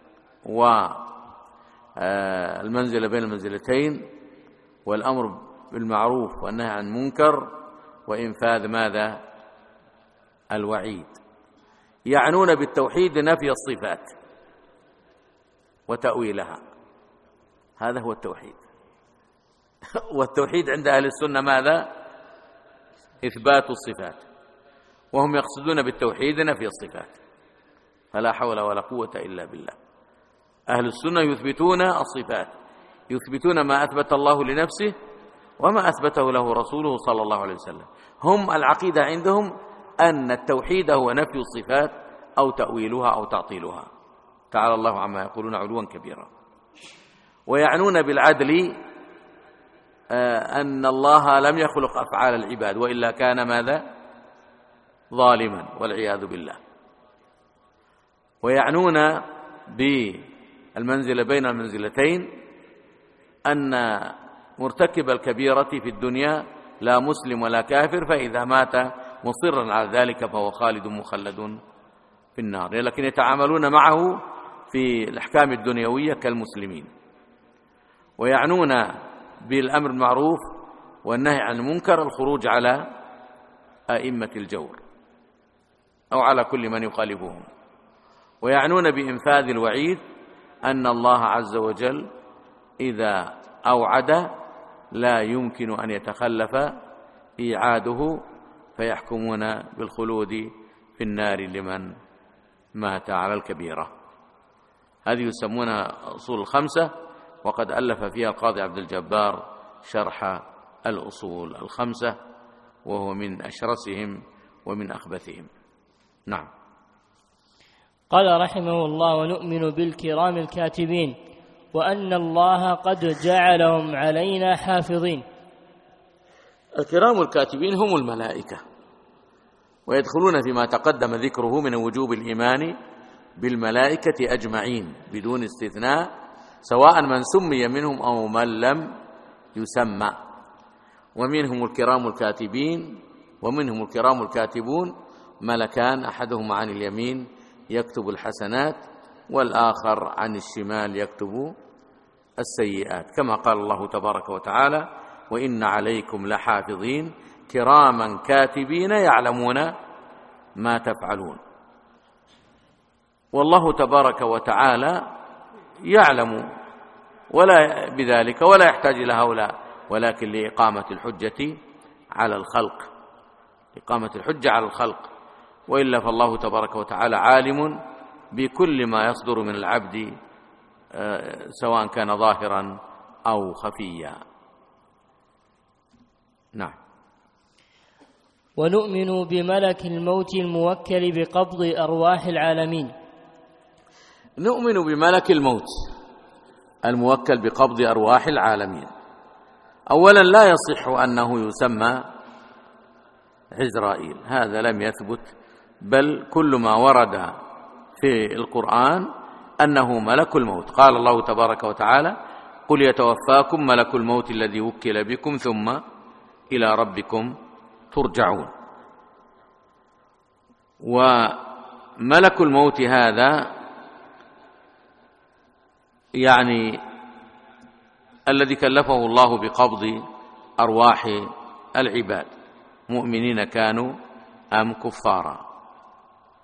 والمنزلة بين المنزلتين والأمر بالمعروف والنهي عن المنكر وإنفاذ ماذا؟ الوعيد. يعنون بالتوحيد نفي الصفات وتأويلها، هذا هو التوحيد. والتوحيد عند أهل السنة ماذا؟ إثبات الصفات، وهم يقصدون بالتوحيد نفي الصفات، فلا حول ولا قوة إلا بالله. أهل السنة يثبتون الصفات، يثبتون ما أثبت الله لنفسه وما أثبته له رسوله صلى الله عليه وسلم. هم العقيدة عندهم أن التوحيد هو نفي الصفات أو تأويلها أو تعطيلها، تعالى الله عما يقولون علوا كبيرا. ويعنون بالعدل أن الله لم يخلق أفعال العباد وإلا كان ماذا؟ ظالما والعياذ بالله. ويعنون بالمنزلة بين المنزلتين أن مرتكب الكبيرة في الدنيا لا مسلم ولا كافر، فإذا مات مصرا على ذلك فهو خالد مخلد في النار، لكن يتعاملون معه في الأحكام الدنيوية كالمسلمين. ويعنون بالأمر بالمعروف والنهي عن المنكر الخروج على أئمة الجور أو على كل من يخالفهم. ويعنون بإنفاذ الوعيد أن الله عز وجل إذا أوعد لا يمكن أن يتخلف إيعاده، فيحكمون بالخلود في النار لمن مات على الكبيرة. هذه يسمونها أصول الخمسة، وقد ألف فيها القاضي عبد الجبار شرح الأصول الخمسة، وهو من أشرسهم ومن أخبثهم. نعم. قال رحمه الله: ونؤمن بالكرام الكاتبين وأن الله قد جعلهم علينا حافظين. الكرام الكاتبين هم الملائكة، ويدخلون فيما تقدم ذكره من وجوب الإيمان بالملائكة أجمعين بدون استثناء، سواء من سمي منهم أو من لم يسمى. ومنهم الكرام الكاتبين ومنهم الكرام الكاتبون ملكان، أحدهما عن اليمين يكتب الحسنات والآخر عن الشمال يكتب السيئات، كما قال الله تبارك وتعالى: وإن عليكم لحافظين كراما كاتبين يعلمون ما تفعلون. والله تبارك وتعالى يعلم ولا بذلك ولا يحتاج إلى هؤلاء، ولكن لإقامة الحجة على الخلق، إقامة الحجة على الخلق. وإلا فالله تبارك وتعالى عالم بكل ما يصدر من العبد سواء كان ظاهرا أو خفيا. نعم. ونؤمن بملك الموت الموكل بقبض أرواح العالمين. نؤمن بملك الموت الموكل بقبض أرواح العالمين. أولا لا يصح أنه يسمى عزرائيل، هذا لم يثبت، بل كل ما ورد في القرآن أنه ملك الموت. قال الله تبارك وتعالى: قل يتوفاكم ملك الموت الذي وكل بكم ثم إلى ربكم ترجعون. وملك الموت هذا يعني الذي كلفه الله بقبض أرواح العباد، مؤمنين كانوا أم كفارا.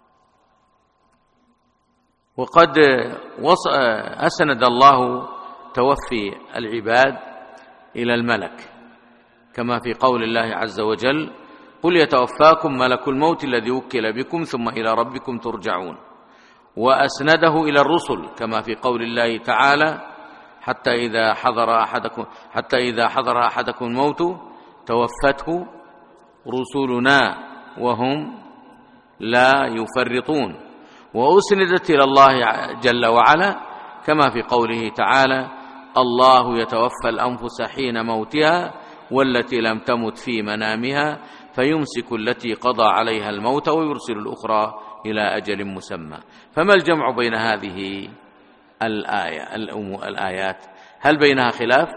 وقد أسند الله توفي العباد إلى الملك، كما في قول الله عز وجل: قل يتوفاكم ملك الموت الذي وكل بكم ثم إلى ربكم ترجعون. وأسنده إلى الرسل، كما في قول الله تعالى: حتى إذا حضر أحدكم حتى إذا حضر أحدكم الموت توفته رسلنا وهم لا يفرطون. وأسندت إلى الله جل وعلا، كما في قوله تعالى: الله يتوفى الأنفس حين موتها والتي لم تمت في منامها فيمسك التي قضى عليها الموت ويرسل الأخرى إلى أجل مسمى. فما الجمع بين هذه الآية الآيات؟ هل بينها خلاف؟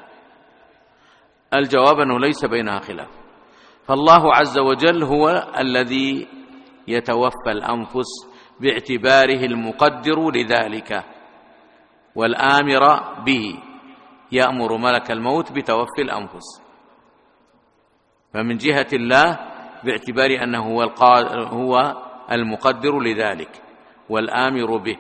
الجواب أنه ليس بينها خلاف. فالله عز وجل هو الذي يتوفى الأنفس باعتباره المقدر لذلك والآمر به، يأمر ملك الموت بتوفي الأنفس. فمن جهة الله باعتبار أنه هو المقدر لذلك والآمر به.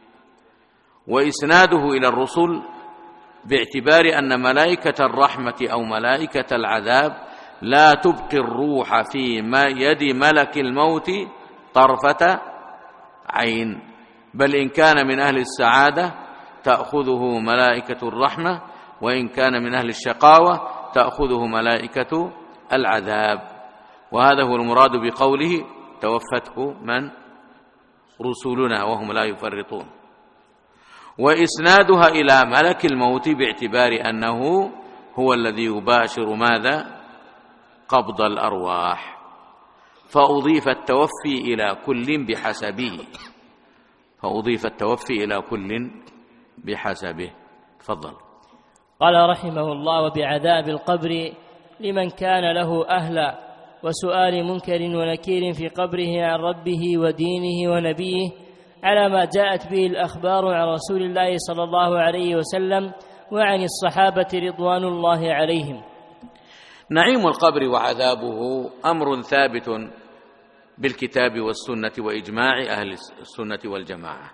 وإسناده إلى الرسل باعتبار أن ملائكة الرحمة أو ملائكة العذاب لا تبقي الروح في يد ملك الموت طرفة عين، بل إن كان من أهل السعادة تأخذه ملائكة الرحمة، وإن كان من أهل الشقاوة تأخذه ملائكة العذاب. وهذا هو المراد بقوله: توفته من رسلنا وهم لا يفرطون. وإسنادها إلى ملك الموت باعتبار أنه هو الذي يباشر ماذا؟ قبض الأرواح، فأضيف التوفي إلى كل بحسبه فأضيف التوفي إلى كل بحسبه. تفضل. قال رحمه الله: وبعذاب القبر لمن كان له أهلا، وسؤال منكر ونكير في قبره عن ربه ودينه ونبيه، على ما جاءت به الأخبار عن رسول الله صلى الله عليه وسلم وعن الصحابة رضوان الله عليهم. نعيم القبر وعذابه أمر ثابت بالكتاب والسنة وإجماع أهل السنة والجماعة.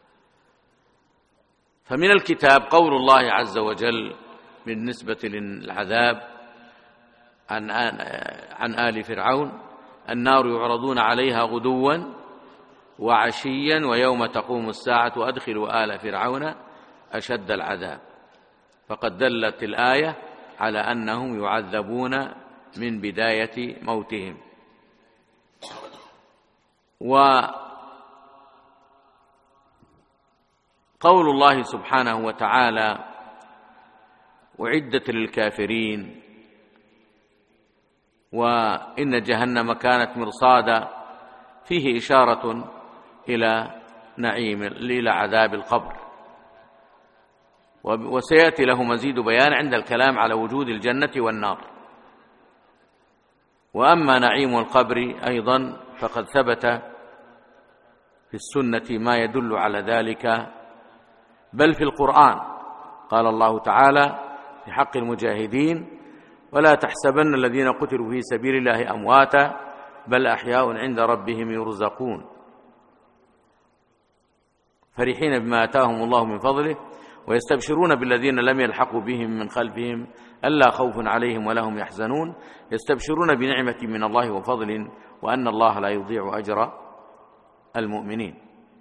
فمن الكتاب قول الله عز وجل بالنسبة للعذاب عن عن آل فرعون: النار يعرضون عليها غدوا وعشيا ويوم تقوم الساعة وأدخلوا آل فرعون أشد العذاب. فقد دلت الآية على أنهم يعذبون من بداية موتهم. وقول الله سبحانه وتعالى: أعدت للكافرين، وإن جهنم كانت مرصادا، فيه إشارة إلى نعيم إلى عذاب القبر. وسيأتي له مزيد بيان عند الكلام على وجود الجنة والنار. وأما نعيم القبر أيضا فقد ثبت في السنة ما يدل على ذلك، بل في القرآن. قال الله تعالى في حق المجاهدين: ولا تحسبن الذين قتلوا في سبيل الله أمواتا بل أحياء عند ربهم يرزقون، فرحين بما آتاهم الله من فضله ويستبشرون بالذين لم يلحقوا بهم من خلفهم ألا خوف عليهم ولا هم يحزنون، يستبشرون بنعمة من الله وفضل وأن الله لا يضيع أجر المؤمنين.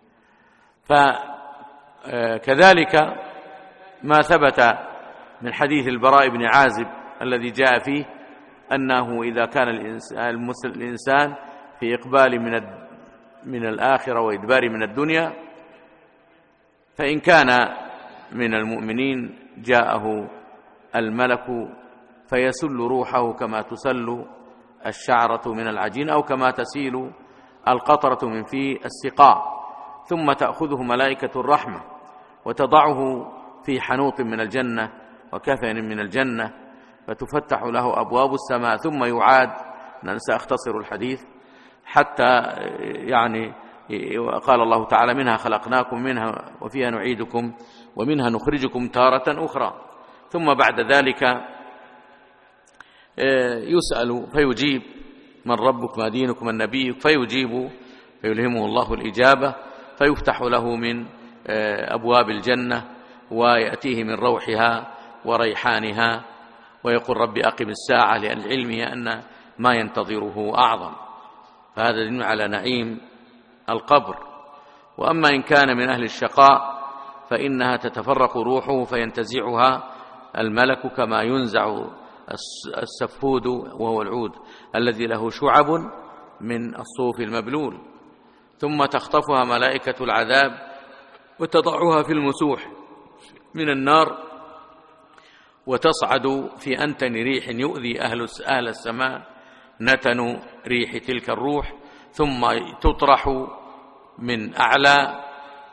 فكذلك ما ثبت من حديث البراء بن عازب الذي جاء فيه أنه إذا كان الإنسان في إقبال من من الآخرة وإدبار من الدنيا، فإن كان من المؤمنين جاءه الملك فيسل روحه كما تسل الشعرة من العجين أو كما تسيل القطرة من في السقاء، ثم تأخذه ملائكة الرحمة وتضعه في حنوط من الجنة وكفن من الجنة، فتفتح له أبواب السماء، ثم يعاد. أنا سأختصر الحديث حتى يعني قال الله تعالى: منها خلقناكم منها وفيها نعيدكم ومنها نخرجكم تارة أخرى. ثم بعد ذلك يسأل فيجيب: من ربك ما دينك من نبيك؟ فيجيب فيلهمه الله الإجابة، فيفتح له من أبواب الجنة ويأتيه من روحها وريحانها، ويقول رب أقم الساعة، لأن علمه أن ما ينتظره أعظم. فهذا دليل على نعيم القبر. وأما إن كان من أهل الشقاء فإنها تتفرق روحه فينتزعها الملك كما ينزع السفود وهو العود الذي له شعب من الصوف المبلول، ثم تخطفها ملائكة العذاب وتضعها في المسوح من النار، وتصعد في أنتن ريح يؤذي أهل أهل السماء نتن ريح تلك الروح، ثم تطرح من أعلى.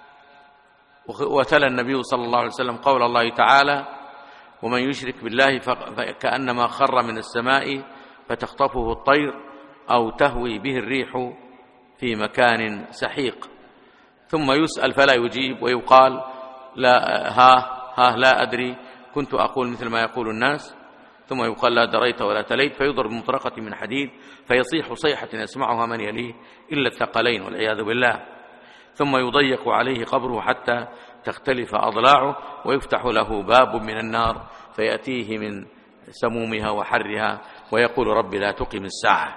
وتلا النبي صلى الله عليه وسلم قول الله تعالى: ومن يشرك بالله فكأنما خر من السماء فتخطفه الطير أو تهوي به الريح في مكان سحيق. ثم يسأل فلا يجيب، ويقال لا ها ها لا أدري، كنت أقول مثل ما يقول الناس. ثم يقال لا دريت ولا تليت، فيضرب بمطرقة من حديد فيصيح صيحة يسمعها من يليه إلا الثقلين والعياذ بالله. ثم يضيق عليه قبره حتى تختلف أضلاعه، ويفتح له باب من النار فيأتيه من سمومها وحرها، ويقول رب لا تقم الساعة.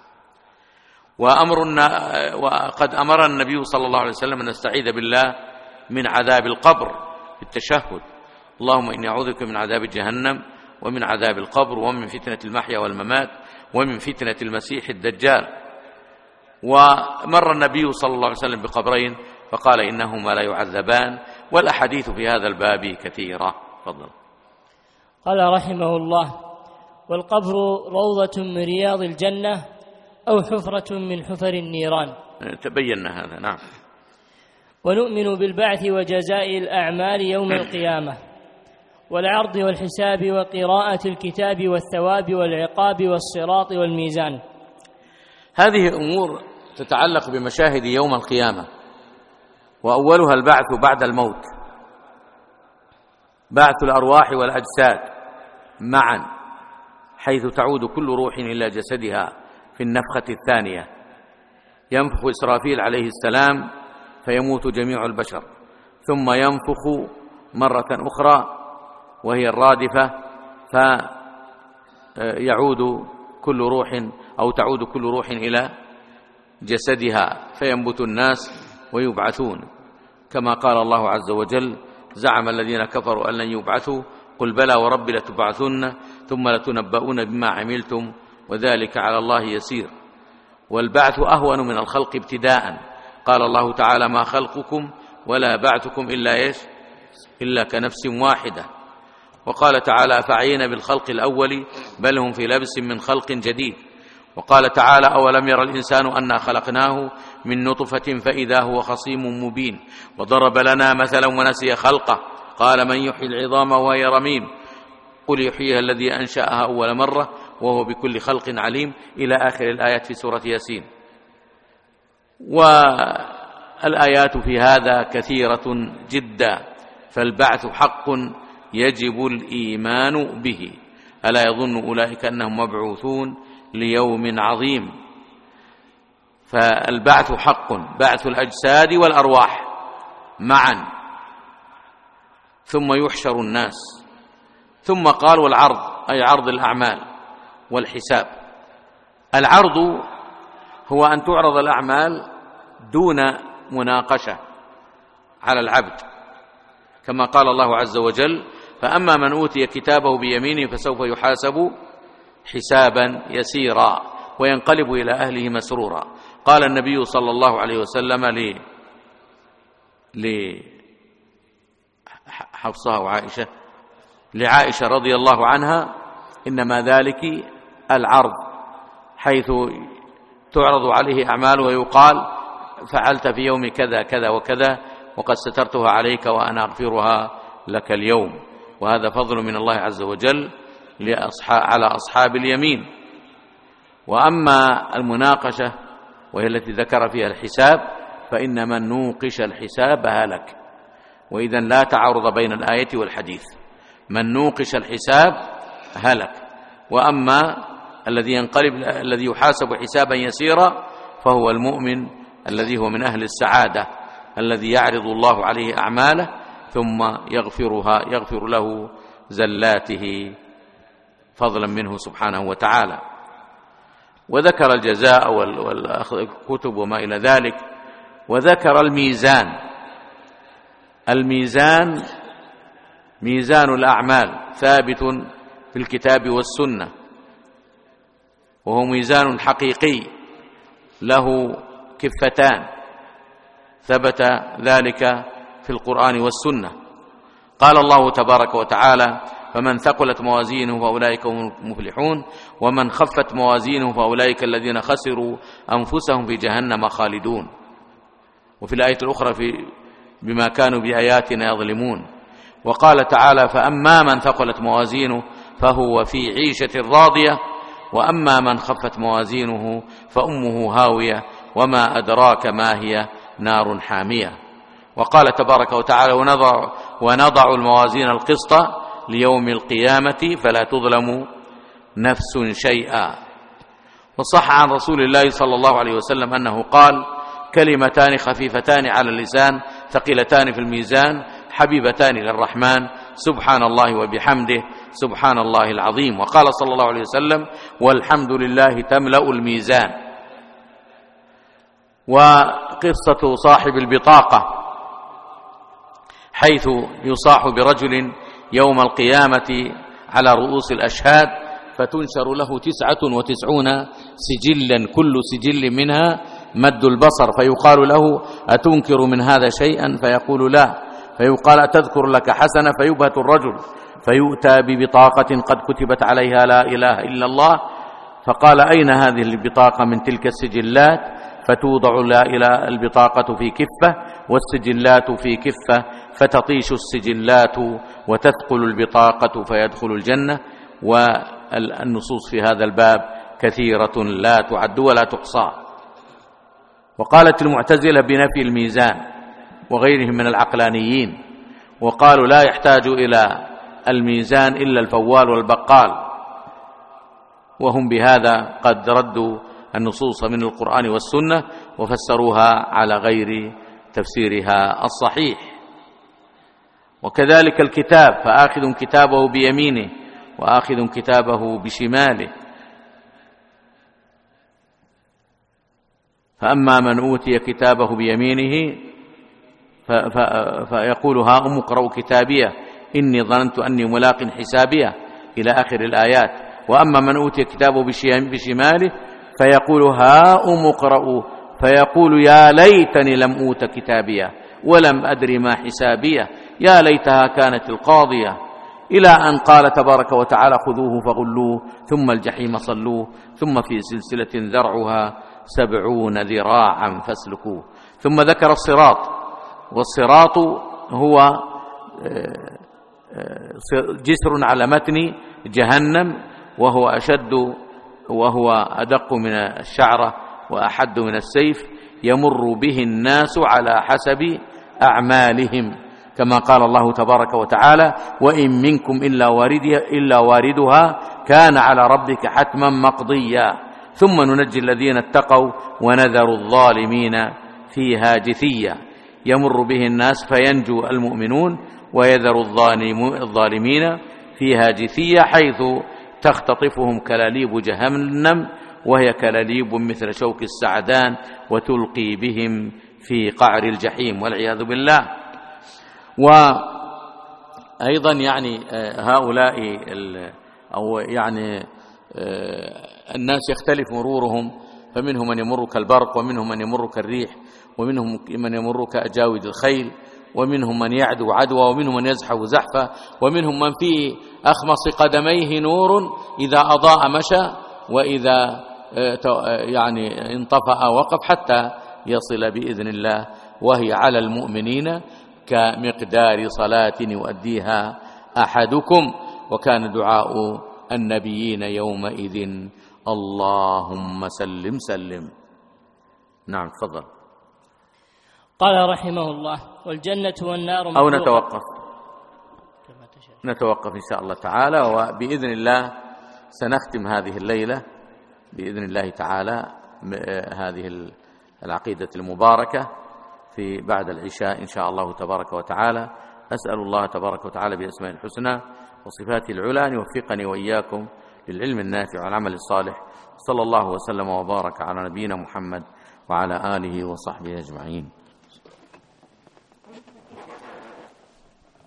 وأمرنا وقد أمر النبي صلى الله عليه وسلم أن نستعيذ بالله من عذاب القبر في التشهد: اللهم إني أعوذ بك من عذاب جهنم ومن عذاب القبر ومن فتنة المحيا والممات ومن فتنة المسيح الدجال. ومر النبي صلى الله عليه وسلم بقبرين فقال إنهما لا يعذبان، والأحاديث في هذا الباب كثيرة. تفضل. قال رحمه الله: والقبر روضة من رياض الجنة أو حفرة من حفر النيران. تبينا هذا. نعم. ونؤمن بالبعث وجزاء الأعمال يوم القيامة والعرض والحساب وقراءة الكتاب والثواب والعقاب والصراط والميزان. هذه أمور تتعلق بمشاهد يوم القيامة، وأولها البعث بعد الموت، بعث الأرواح والأجساد معا، حيث تعود كل روح إلى جسدها في النفخة الثانية. ينفخ إسرافيل عليه السلام فيموت جميع البشر، ثم ينفخ مرة أخرى وهي الرادفة، فيعود كل روح أو تعود كل روح إلى جسدها، فينبت الناس ويبعثون، كما قال الله عز وجل: زعم الذين كفروا أن لن يبعثوا قل بلى وربي لتبعثن ثم لتنبؤون بما عملتم وذلك على الله يسير. والبعث أهون من الخلق ابتداء. قال الله تعالى: ما خلقكم ولا بعثكم إلا إيش إلا كنفس واحدة. وقال تعالى: فعينا بالخلق الأول بل هم في لبس من خلق جديد. وقال تعالى: أولم ير الإنسان أنا خلقناه من نطفة فإذا هو خصيم مبين. وضرب لنا مثلا ونسي خلقه قال: من يحيي العظام وهي رميم قل يحييها الذي أنشأها أول مرة وهو بكل خلق عليم، إلى آخر الآيات في سورة ياسين. والآيات في هذا كثيرة جدا، فالبعث حق يجب الإيمان به. ألا يظن أولئك أنهم مبعوثون ليوم عظيم؟ فالبعث حق، بعث الأجساد والأرواح معا، ثم يحشر الناس. ثم قال: والعرض، أي عرض الأعمال والحساب. العرض هو أن تعرض الأعمال دون مناقشة على العبد، كما قال الله عز وجل: فأما من أوتي كتابه بيمينه فسوف يحاسب حسابا يسيرا وينقلب إلى أهله مسرورا. قال النبي صلى الله عليه وسلم لحفصة وعائشة لعائشة رضي الله عنها: إنما ذلك العرض، حيث تعرض عليه أعماله ويقال: فعلت في يوم كذا كذا وكذا وقد سترتها عليك وأنا أغفرها لك اليوم. وهذا فضل من الله عز وجل على أصحاب اليمين. وأما المناقشة وهي التي ذكر فيها الحساب، فإن من نوقش الحساب هلك. وإذا لا تعارض بين الآية والحديث، من نوقش الحساب هلك. وأما الذي ينقلب الذي يحاسب حسابا يسيرا فهو المؤمن الذي هو من أهل السعادة، الذي يعرض الله عليه أعماله ثم يغفرها يغفر له زلاته فضلا منه سبحانه وتعالى. وذكر الجزاء والكتب وما إلى ذلك، وذكر الميزان. الميزان ميزان الأعمال ثابت في الكتاب والسنة، وهو ميزان حقيقي له كفتان، ثبت ذلك في القرآن والسنة. قال الله تبارك وتعالى: فمن ثقلت موازينه فأولئك هم المفلحون ومن خفت موازينه فأولئك الذين خسروا أنفسهم في جهنم خالدون. وفي الآية الأخرى في بما كانوا بآياتنا يظلمون. وقال تعالى: فأما من ثقلت موازينه فهو في عيشة راضية وأما من خفت موازينه فأمه هاوية وما أدراك ما هي نار حامية. وقال تبارك وتعالى: ونضع, ونضع الموازين القسط ليوم القيامة فلا تظلم نفس شيئا. وصح عن رسول الله صلى الله عليه وسلم أنه قال: كلمتان خفيفتان على اللسان ثقيلتان في الميزان حبيبتان للرحمن سبحان الله وبحمده سبحان الله العظيم. وقال صلى الله عليه وسلم: والحمد لله تملأ الميزان. وقصة صاحب البطاقة حيث يصاح برجل يوم القيامة على رؤوس الأشهاد فتنشر له تسعة وتسعون سجلا كل سجل منها مد البصر، فيقال له: أتنكر من هذا شيئا؟ فيقول: لا. فيقال: أتذكر لك حسنة؟ فيبهت الرجل فيؤتى ببطاقة قد كتبت عليها لا إله إلا الله، فقال: أين هذه البطاقة من تلك السجلات؟ فتوضع لا إله البطاقة في كفة والسجلات في كفة، فتطيش السجلات وتثقل البطاقة فيدخل الجنة. والنصوص في هذا الباب كثيرة لا تعد ولا تحصى. وقالت المعتزلة بنفي الميزان وغيرهم من العقلانيين، وقالوا: لا يحتاج إلى الميزان إلا الفوال والبقال، وهم بهذا قد ردوا النصوص من القرآن والسنة وفسروها على غير تفسيرها الصحيح. وكذلك الكتاب: فآخذ كتابه بيمينه وآخذ كتابه بشماله. فأما من أوتي كتابه بيمينه فيقول: هاؤم اقرءوا كتابيه إني ظننت أني ملاق حسابيه، إلى آخر الآيات. وأما من أوتي كتابه بشماله فيقول: هاؤم اقرءوا، فيقول: يا ليتني لم أوت كتابيه ولم أدر ما حسابيه، يا ليتها كانت القاضية، إلى أن قال تبارك وتعالى: خذوه فغلوه ثم الجحيم صلوه ثم في سلسلة ذرعها سبعون ذراعا فاسلكوه. ثم ذكر الصراط. والصراط هو جسر على متن جهنم، وهو أشد وهو أدق من الشعرة وأحد من السيف، يمر به الناس على حسب أعمالهم، كما قال الله تبارك وتعالى: وإن منكم إلا واردها, إلا واردها كان على ربك حتما مقضيا ثم ننجي الذين اتقوا ونذر الظالمين فيها جثيا. يمر به الناس فينجو المؤمنون ويذر الظالمين فيها جثيا، حيث تختطفهم كلاليب جهنم وهي كلاليب مثل شوك السعدان وتلقي بهم في قعر الجحيم والعياذ بالله. وأيضا يعني هؤلاء أو يعني الناس يختلف مرورهم، فمنهم من يمر كالبرق ومنهم من يمر كالريح ومنهم من يمر كأجاود الخيل ومنهم من يعدو عدوى ومنهم من يزحف زحفة ومنهم من في أخمص قدميه نور إذا أضاء مشى وإذا يعني انطفأ وقف حتى يصل بإذن الله، وهي على المؤمنين كمقدار صلاة يؤديها أحدكم، وكان دعاء النبيين يومئذ اللهم سلم سلم. نعم تفضل. قال رحمه الله: والجنة والنار أو نتوقف نتوقف إن شاء الله تعالى، وبإذن الله سنختم هذه الليلة بإذن الله تعالى هذه العقيدة المباركة في بعد العشاء إن شاء الله تبارك وتعالى، أسأل الله تبارك وتعالى بأسماء الحسنى وصفاته العلى أن يوفقني وإياكم للعلم النافع والعمل الصالح. صلى الله وسلم وبارك على نبينا محمد وعلى آله وصحبه أجمعين.